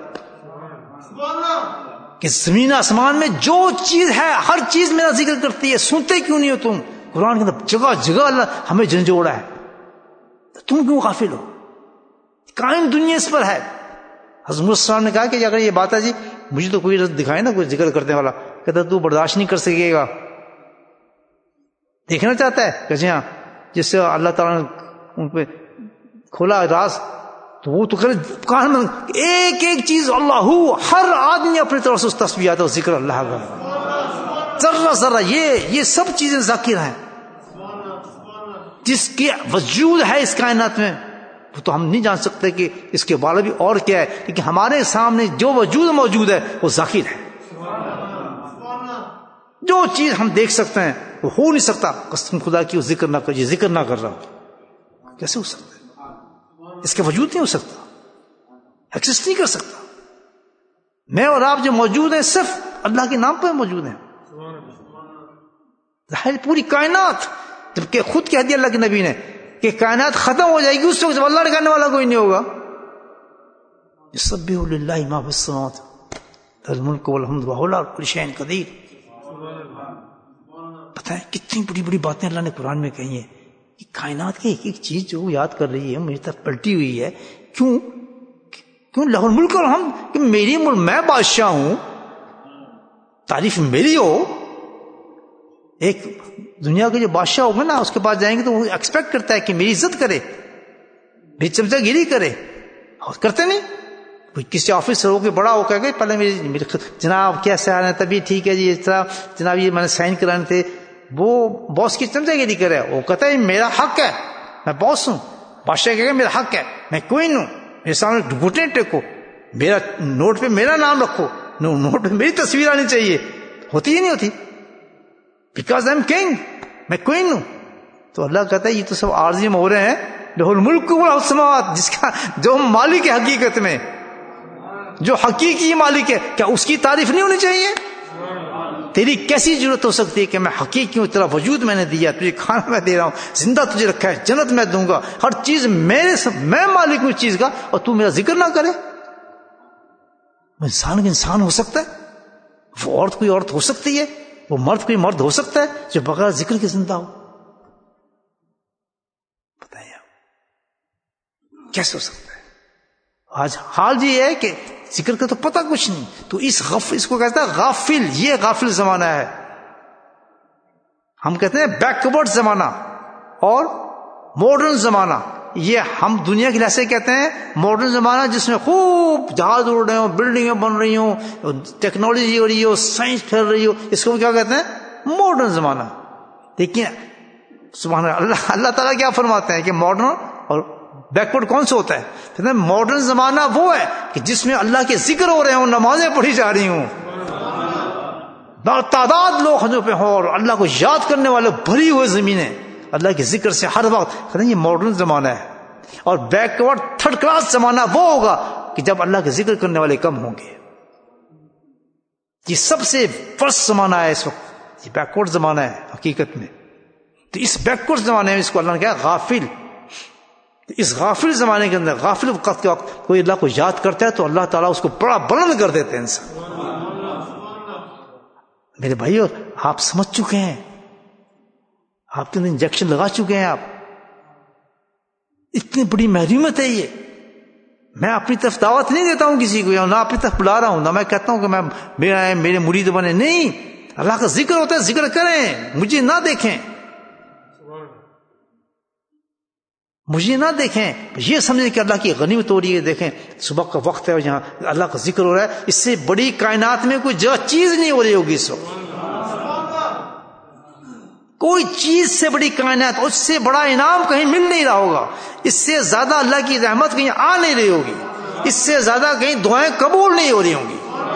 کہ زمین آسمان میں جو چیز ہے ہر چیز میرا ذکر کرتی ہے. سنتے کیوں نہیں ہو تم؟ قرآن کے اندر جگہ جگہ اللہ ہمیں جھنجھوڑا ہے، تم کیوں غافل ہو؟ قائم دنیا اس پر ہے. حضرت موسیٰ السلام نے کہا کہ اگر یہ بات ہے جی مجھے تو کوئی دکھائے نا کوئی ذکر کرنے والا. کہتا تو برداشت نہیں کر سکے گا، دیکھنا چاہتا ہے کہ ہاں جس سے اللہ تعالیٰ نے ان پہ کھولا راز، تو وہ تو کرے کان میں ایک ایک چیز اللہ، ہر آدمی اپنی طرف سے اس تسبیحات اور ذکر اللہ کا ذرہ ذرہ یہ سب چیزیں ذاکر ہیں. جس کی وجود ہے اس کائنات میں وہ تو ہم نہیں جان سکتے کہ اس کے بالا بھی اور کیا ہے، لیکن ہمارے سامنے جو وجود موجود ہے وہ ذاکر ہے. جو چیز ہم دیکھ سکتے ہیں وہ ہو نہیں سکتا قسم خدا کی وہ ذکر نہ کر، یہ ذکر نہ کر رہا ہوں، کیسے ہو سکتا ہے؟ اس کا وجود نہیں ہو سکتا، ایکسسٹ نہیں کر سکتا. میں اور آپ جو موجود ہیں صرف اللہ کے نام پر موجود ہیں. پوری کائنات، جبکہ خود کہہ دیا اللہ کے نبی نے کہ کائنات ختم ہو جائے گی اس وقت جب اللہ نے کہنے والا کوئی نہیں ہوگا. یسبح للہ ما فی السماوات الملک والحمد وهو علی کل شیء قدیر. پتہ ہے کتنی بڑی بڑی باتیں اللہ نے قرآن میں کہی ہیں کہ کائنات کی ایک ایک چیز جو یاد کر رہی ہے میری طرف پلٹی ہوئی ہے. کیوں لہ الملک والحمد، کہ میری ملک میں بادشاہ ہوں، تعریف میری ہو. ایک دنیا کے جو بادشاہ ہوگا نا اس کے پاس جائیں گے تو وہ ایکسپیکٹ کرتا ہے کہ میری عزت کرے، میری چمچہ گیری کرے، اور کرتے نہیں. کسی آفیسر ہو کے بڑا ہو کہ پہلے میری جناب کیسے آ رہے ہیں، تبھی ٹھیک ہے جی، اس طرح جناب یہ میں نے سائن کرانے تھے، وہ باس کی چمچہ گیری کرے. وہ کہتا ہے میرا حق ہے، میں باس ہوں. بادشاہ کہے گا میرا حق ہے، میں کوئن ہوں، میرے سامنے گھٹنے ٹیکو، میرا نوٹ پہ میرا نام رکھو، نوٹ پہ میری تصویر آنی چاہیے. ہوتی ہی نہیں ہوتی، بیکاز آئی ایم کنگ، میں کوئن ہوں. تو اللہ کہتا ہے یہ تو سب عارضی مہرے ہیں. لہ الملک والسماوات، جس کا جو مالک ہے حقیقت میں، جو حقیقی مالک ہے، کیا اس کی تعریف نہیں ہونی چاہیے؟ تیری کیسی ضرورت ہو سکتی ہے کہ میں حقیقی ہوں، تیرا وجود میں نے دیا، تجھے کھانا میں دے رہا ہوں، زندہ تجھے رکھا ہے، جنت میں دوں گا، ہر چیز میں مالک ہوں اس چیز کا، اور تو میرا ذکر نہ کرے. انسان کا انسان ہو سکتا ہے، وہ عورت کوئی عورت ہو سکتی ہے، وہ مرد کوئی مرد ہو سکتا ہے جو بغیر ذکر کے زندہ ہو؟ بتائیے آپ کیسے ہو سکتا ہے؟ آج حال یہ ہے کہ ذکر کا تو پتہ کچھ نہیں. تو اس کو کہتا ہے غافل. یہ غافل زمانہ ہے. ہم کہتے ہیں بیکورڈ زمانہ اور ماڈرن زمانہ. یہ ہم دنیا کے لحاظ سے کہتے ہیں ماڈرن زمانہ جس میں خوب جہاز اڑ رہے ہوں، بلڈنگیں بن رہی ہوں، ٹیکنالوجی ہو رہی ہو، سائنس پھیل رہی ہو، اس کو کیا کہتے ہیں ماڈرن زمانہ. دیکھیے سبحان اللہ، اللہ تعالیٰ کیا فرماتے ہیں کہ ماڈرن اور بیکورڈ کون سے ہوتا ہے؟ کہتے ہیں ماڈرن زمانہ وہ ہے کہ جس میں اللہ کے ذکر ہو رہے ہوں، نمازیں پڑھی جا رہی ہوں، تعداد لوگ حجوں پہ ہوں اور اللہ کو یاد کرنے والے بھری ہوئے زمینیں اللہ کے ذکر سے ہر وقت. کہتے ہیں یہ ماڈرن زمانہ ہے. اور بیکورڈ تھرڈ کلاس زمانہ وہ ہوگا کہ جب اللہ کے ذکر کرنے والے کم ہوں گے. یہ سب سے فرسٹ زمانہ ہے اس وقت، یہ بیکورڈ زمانہ ہے حقیقت میں. تو اس بیکورڈ زمانے میں اس کو اللہ نے کہا غافل. اس غافل زمانے کے اندر، غافل وقت کے وقت کوئی اللہ کو یاد کرتا ہے تو اللہ تعالیٰ اس کو بڑا بلند کر دیتے ہیں انسان. میرے بھائیو آپ سمجھ چکے ہیں، آپ کے اندر انجیکشن لگا چکے ہیں. آپ اتنی بڑی محرومیت ہے یہ. میں اپنی طرف دعوت نہیں دیتا ہوں کسی کو، نہ اپنی طرف بلا رہا ہوں، نہ میں کہتا ہوں کہ میں میرے مرید بنے. نہیں، اللہ کا ذکر ہوتا ہے، ذکر کریں، مجھے نہ دیکھیں، مجھے نہ دیکھیں. یہ سمجھیں کہ اللہ کی غنیمت ہو رہی ہے. دیکھیں صبح کا وقت ہے اور یہاں اللہ کا ذکر ہو رہا ہے. اس سے بڑی کائنات میں کوئی چیز نہیں ہو رہی ہوگی اس وقت. کوئی چیز سے بڑی کائنات، اس سے بڑا انعام کہیں مل نہیں رہا ہوگا. اس سے زیادہ اللہ کی رحمت کہیں آ نہیں رہی ہوگی. اس سے زیادہ کہیں دعائیں قبول نہیں ہو رہی ہوں گی.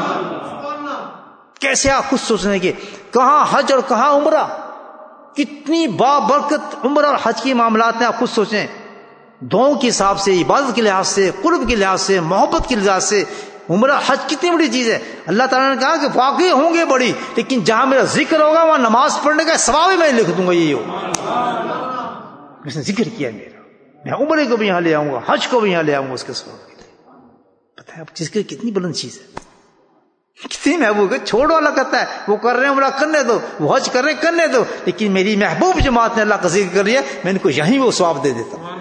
کیسے آپ خود سوچ رہے ہیں کہ کہاں حج اور کہاں عمرہ، کتنی بابرکت عمرہ اور حج کے معاملات ہیں. آپ خود سوچیں، دعاؤں کے حساب سے، عبادت کے لحاظ سے، قرب کے لحاظ سے، محبت کے لحاظ سے عمرہ حج کتنی بڑی چیز ہے. اللہ تعالیٰ نے کہا کہ واقعی ہوں گے بڑی، لیکن جہاں میرا ذکر ہوگا وہاں نماز پڑھنے کا ثواب بھی میں لکھ دوں گا. یہی ہوگا، اس نے ذکر کیا میرا، میں عمرے کو بھی یہاں لے آؤں گا، حج کو بھی یہاں لے آؤں گا اس کے ثواب کے لیے. پتہ ہے اب ذکر کتنی بلند چیز ہے، کتنی محبوب ہے. چھوڑو، اللہ کہتا ہے وہ کر رہے ہیں عمرہ کرنے دو، وہ حج کر رہے ہیں کرنے دو، لیکن میری محبوب جماعت نے اللہ کا ذکر کر رہی ہے، میں ان کو یہیں وہ ثواب دے دیتا ہوں.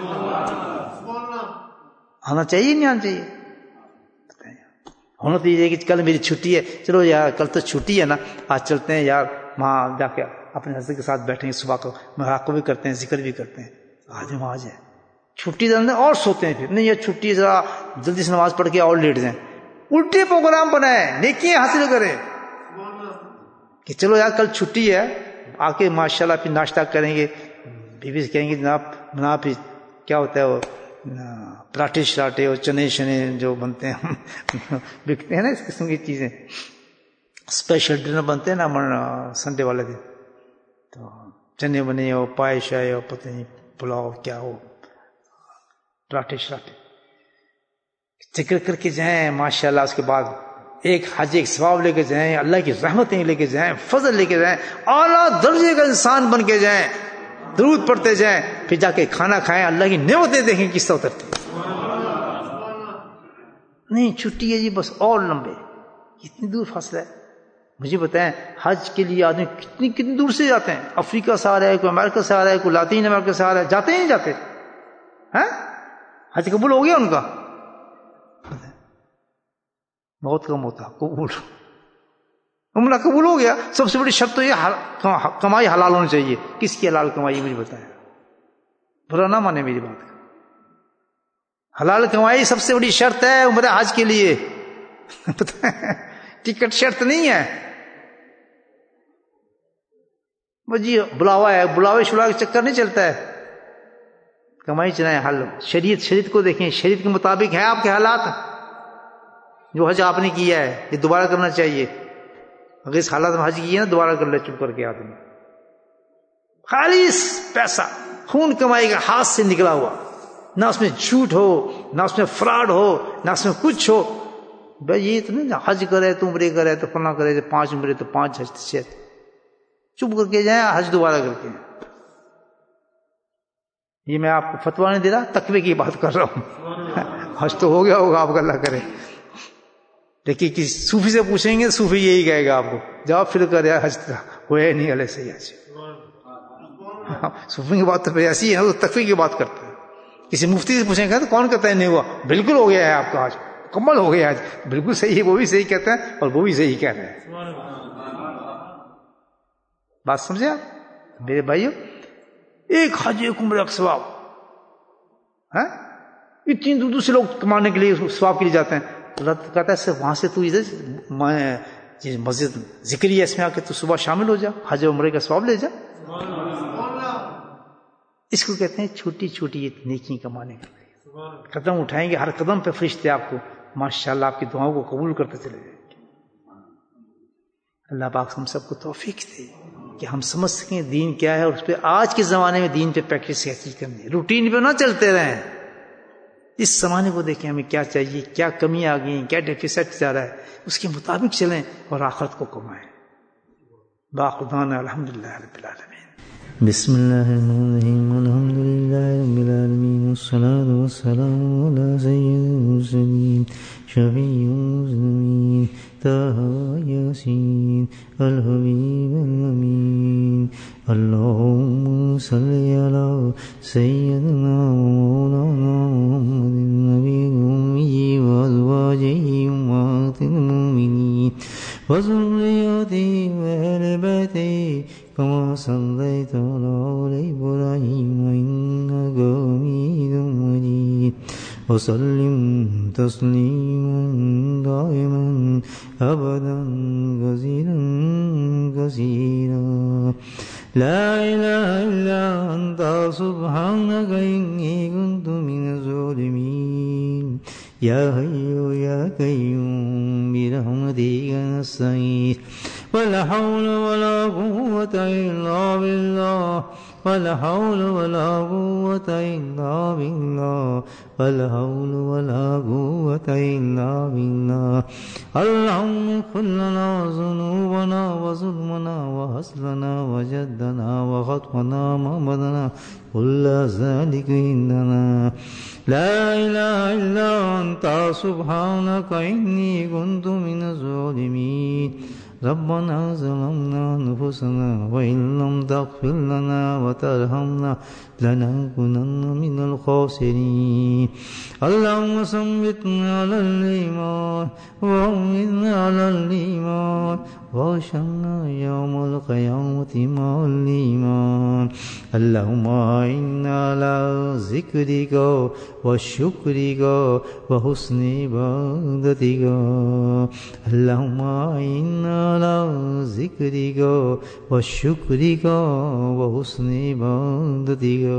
آنا چاہیے نہیں آنا چاہیے؟ ہونا تو یہ کہ کل میری چھٹی ہے، چلو یار کل تو چھٹی ہے نا، آج چلتے ہیں یار وہاں جا کے اپنے حضرت کے ساتھ بیٹھیں گے، صبح کو مراقبہ بھی کرتے ہیں، ذکر بھی کرتے ہیں. آج وہاں جائیں، چھٹی دن اور سوتے ہیں. پھر نہیں یہ چھٹی ذرا جلدی سے نماز پڑھ کے اور لیٹ جائیں. الٹے پروگرام بنائے، نیکیاں حاصل کریں کہ چلو یار کل چھٹی ہے، آ کے ماشاءاللہ پھر ناشتہ کریں گے. بیوی سے کہیں گے جناب پھر کیا ہوتا ہے وہ پراٹھے شراٹے اور چنے شنے جو بنتے ہیں بکتے ہیں نا، اس قسم کی چیزیں، اسپیشل ڈنر بنتے ہیں نا سنڈے والے دن. تو چنے بنے ہو، پائے شائے ہو، پتہ نہیں پلاؤ کیا ہو، پراٹھے شراٹے ذکر کر کے جائیں ماشاءاللہ. اس کے بعد ایک حج ایک ثواب لے کے جائیں، اللہ کی رحمتیں لے کے جائیں، فضل لے کے جائیں، اعلیٰ درجے کا انسان بن کے جائیں، درود پڑھتے جائیں. پھر جا کے کھانا کھائیں، اللہ کی نعمتیں دیکھیں کس طرح اترتی. نہیں چھٹی ہے جی بس اور لمبے، اتنی دور فاصلہ ہے. مجھے بتائیں حج کے لیے آدمی کتنی دور سے جاتے ہیں. افریقہ سے آ رہا ہے، کوئی امریکہ سے آ رہا ہے، کوئی لاطین امریکہ سے آ رہا ہے، جاتے ہی نہیں جاتے ہیں. حج قبول ہو گیا ان کا؟ بہت کم ہوتا قبول. عمرہ قبول ہو گیا. سب سے بڑی شرط تو یہ کمائی حلال ہونی چاہیے. کس کی حلال کمائی مجھے بتایا، برا نہ مانے میری بات کا. حلال کمائی سب سے بڑی شرط ہے عمرہ حج کے لیے. ٹکٹ شرط نہیں ہے. جی بلاوا ہے، بلاوے شلا کے چکر نہیں چلتا ہے. کمائی چلائیں حل. شریعت کو دیکھیں، شریعت کے مطابق ہے آپ کے حالات. جو حج آپ نے کیا ہے یہ دوبارہ کرنا چاہیے. اگر اس حالات میں حج کیا نا دوبارہ کر لے چپ کر کے آدمی. خالص پیسہ خون کمائی کا ہاتھ سے نکلا ہوا، نہ اس میں جھوٹ ہو، نہ اس میں فراڈ ہو، نہ اس میں کچھ ہو. بھائی یہ تو نہیں حج کرے تو عمرے کرے تو فلاں کرے تو 5 عمرے تو 5 حج 6. چپ کر کے جائیں حج دوبارہ کر کے. یہ میں آپ کو فتویٰ نہیں دے رہا، تقوی کی بات کر رہا ہوں. حج تو ہو گیا ہوگا آپ کا، اللہ کرے. لیکن کسی صوفی سے پوچھیں گے صوفی یہی کہے گا آپ کو، جواب پھر کر یار حج ہوئے نہیں علیہ سے حج. صوفی کی بات تو ایسی ہے نا، تو تقوی کی بات کرتے ہیں. کسی مفتی سے پوچھیں گے تو کون کہتا ہے نہیں ہوا، بالکل ہو گیا ہے آپ کا حج، مکمل ہو گیا حج. بالکل صحیح ہے، وہ بھی صحیح کہتا ہے اور وہ بھی صحیح کہہ رہے ہیں. بات سمجھے آپ میرے بھائیو؟ ایک حج ایک عمرہ کا ثواب. है? इतनी दूर दूर से लोग कमाने के लिए, स्वाब के लिए जाते हैं। तो रब कहता है सिर्फ वहां से तू इधर मस्जिद जिक्री है इसमें आके तू सुबह शामिल हो जा, हज उम्रे का स्वाब ले जा। इसको कहते हैं छोटी छोटी नेकी कमाने के लिए। कदम उठाएंगे, हर कदम पे फरिश्ते आपको माशाल्लाह आपकी दुआओं को कबूल करते चले जाएंगे। अल्लाह पाक हम सबको तौफीक दे कि हम समझ सकें दीन क्या है, और उस पर आज के जमाने में दीन पे प्रैक्टिस कैसे करनी है। रूटीन पे ना चलते रहें, इस जमाने को देखें हमें क्या चाहिए, क्या कमी आ गई, क्या डेफिसिट जा रहा है, उसके मुताबिक चलें और आखिरत को कमाएं। बाखुदाना अल्हम्दुलिल्लाह रब्बिल आलमीन। बिस्मिल्लाहिर्रहमानिर्रहीम अल्हम्दुलिल्लाहि रब्बिल आलमीन वस्सलातु वस्सलामु अला सय्यिदिल मुरसलीन शफीउल मुज़निबीन ताहा यासीन अल हबीबुल अमीन। अल्लाहुम्मा सल्लि अला सय्यिदिना मौलाना मुहम्मदिन नबिय्यिल उम्मी व अज़वाजिहि उम्महातिल मुमिनीन व ज़ुर्रिय्यतिहि व अहलि बैतिहि कमा सल्लैता अला इब्राहीम इन्नका हमीदुम मजीद व सल्लिम तस्लीमन दाइमन अबदन कसीरा। ला इलाहा इल्ला अंता सुब्हानका इन्नी कुन्तु मिनज़ ज़ालिमीन। या हय्यु या क़य्यूम बिरहमतिका नस्तगीथ वला हौला वला कुव्वता इल्ला बिल्लाह वला हौला वला कुव्वता इल्ला बिल्लाह वला हौला वला कुव्वता इल्ला बिल्लाह। अल्लाहुम्मा इग़फिर लना ज़ुनूबना व ज़ुल्मना व हज़लना व जद्दना व ख़तअना मा बदना कुल्ला ज़ालिका इंदना। ला इलाहा इल्ला अंता सुब्हानका इन्नी कुन्तु मिनज़ ज़ालिमीन। रब्बना ज़लमना अनफुसना व इन लम तग़फिर लना व तरहमना लनकुनन्ना मिनल ख़ासिरीन। अल्लाहुम्मा सब्बितना अलल ईमान व अम्मितना अलल ईमान वहशरना यौमल क़यामति मअल ईमान। अल्लाहुम्मा इन्ना अला ज़िक्रिका व शुक्रिका व हुस्नि इबादतिका। अल्लाहुम्मा इन्ना अला ज़िक्रिका व शुक्रिका व हुस्नि इबादतिका।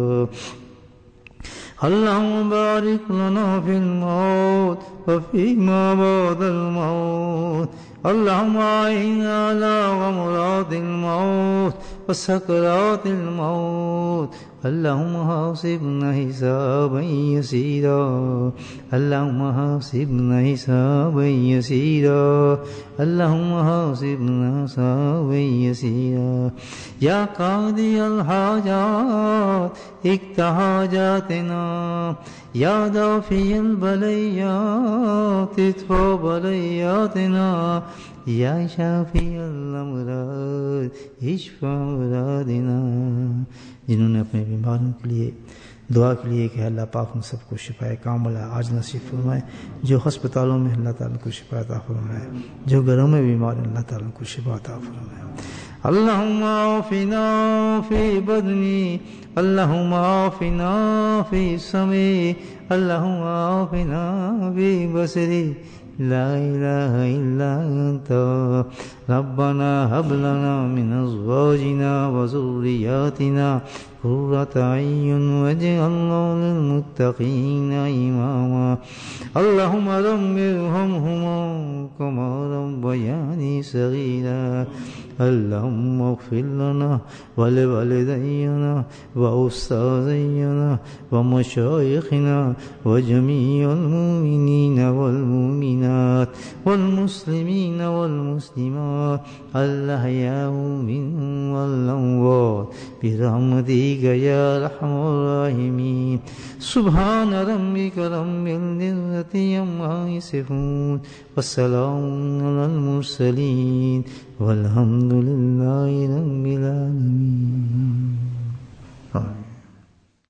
अल्लाहुम्मा बारिक लना फिल मौत व फीमा बअदल मौत। अल्लाहुम्मा इन्ना अला गमरातिल मौत व सकरातिल मौत। अल्लाहुम्मा हासिबना हिसाबन यसीरा। अल्लाहुम्मा हासिबना हिसाबन यसीरा। अल्लाहुम्मा हासिबना हिसाबन यसीरा। या कादियल हाजात इक़्ता हाजातना या दाफ़ियल बलय्यात इत्फ़ा बलय्यातना या शाफ़ियल अमराद इश्फ़ा अमरादिना। जिन्होंने अपने बीमारों के लिए दुआ के लिए कि अल्लाह पाक हम सबको शिफाए कामिला आज नसीब फरमाए, जो अस्पतालों में अल्लाह ताला को शिफा अता फरमाए, जो घरों में बीमार अल्लाह ताला को शिफा अता फरमाए। अल्लाहुम्मा आफ़िना फ़ी बदनी अल्लाहुम्मा आफ़िना फ़ी समी अल्लाहुम्मा आफ़िना फ़ी बसरी। ला इलाहा इल्ला अंता रब्बना हब लना मिन अज़वाजिना व ज़ुर्रिय्यातिना क़ुर्रता अय्युन वज'अलना लिलमुत्तक़ीना इमामा। अल्लाहुम्मा रब्बिरहमहुमा कमा रब्बयानी सग़ीरा। अल्लाहुम्मा इग़फिर लना व लिवालिदैना व उस्ताज़ैना व मशाइख़िना व जमीअल मुमिनीना वल मुमिनात वल मुस्लिमीना वल मुस्लिमात अल अहयाउ मिनहुम वल अमवात बिरहमतिका या अरहमर राहिमीन। सुब्हान रब्बिका रब्बिल इज़्ज़ति अम्मा यसिफ़ून व सलामुन अलल मुरसलीन वल्हम्दुलिल्लाहि रब्बिल आलमीन।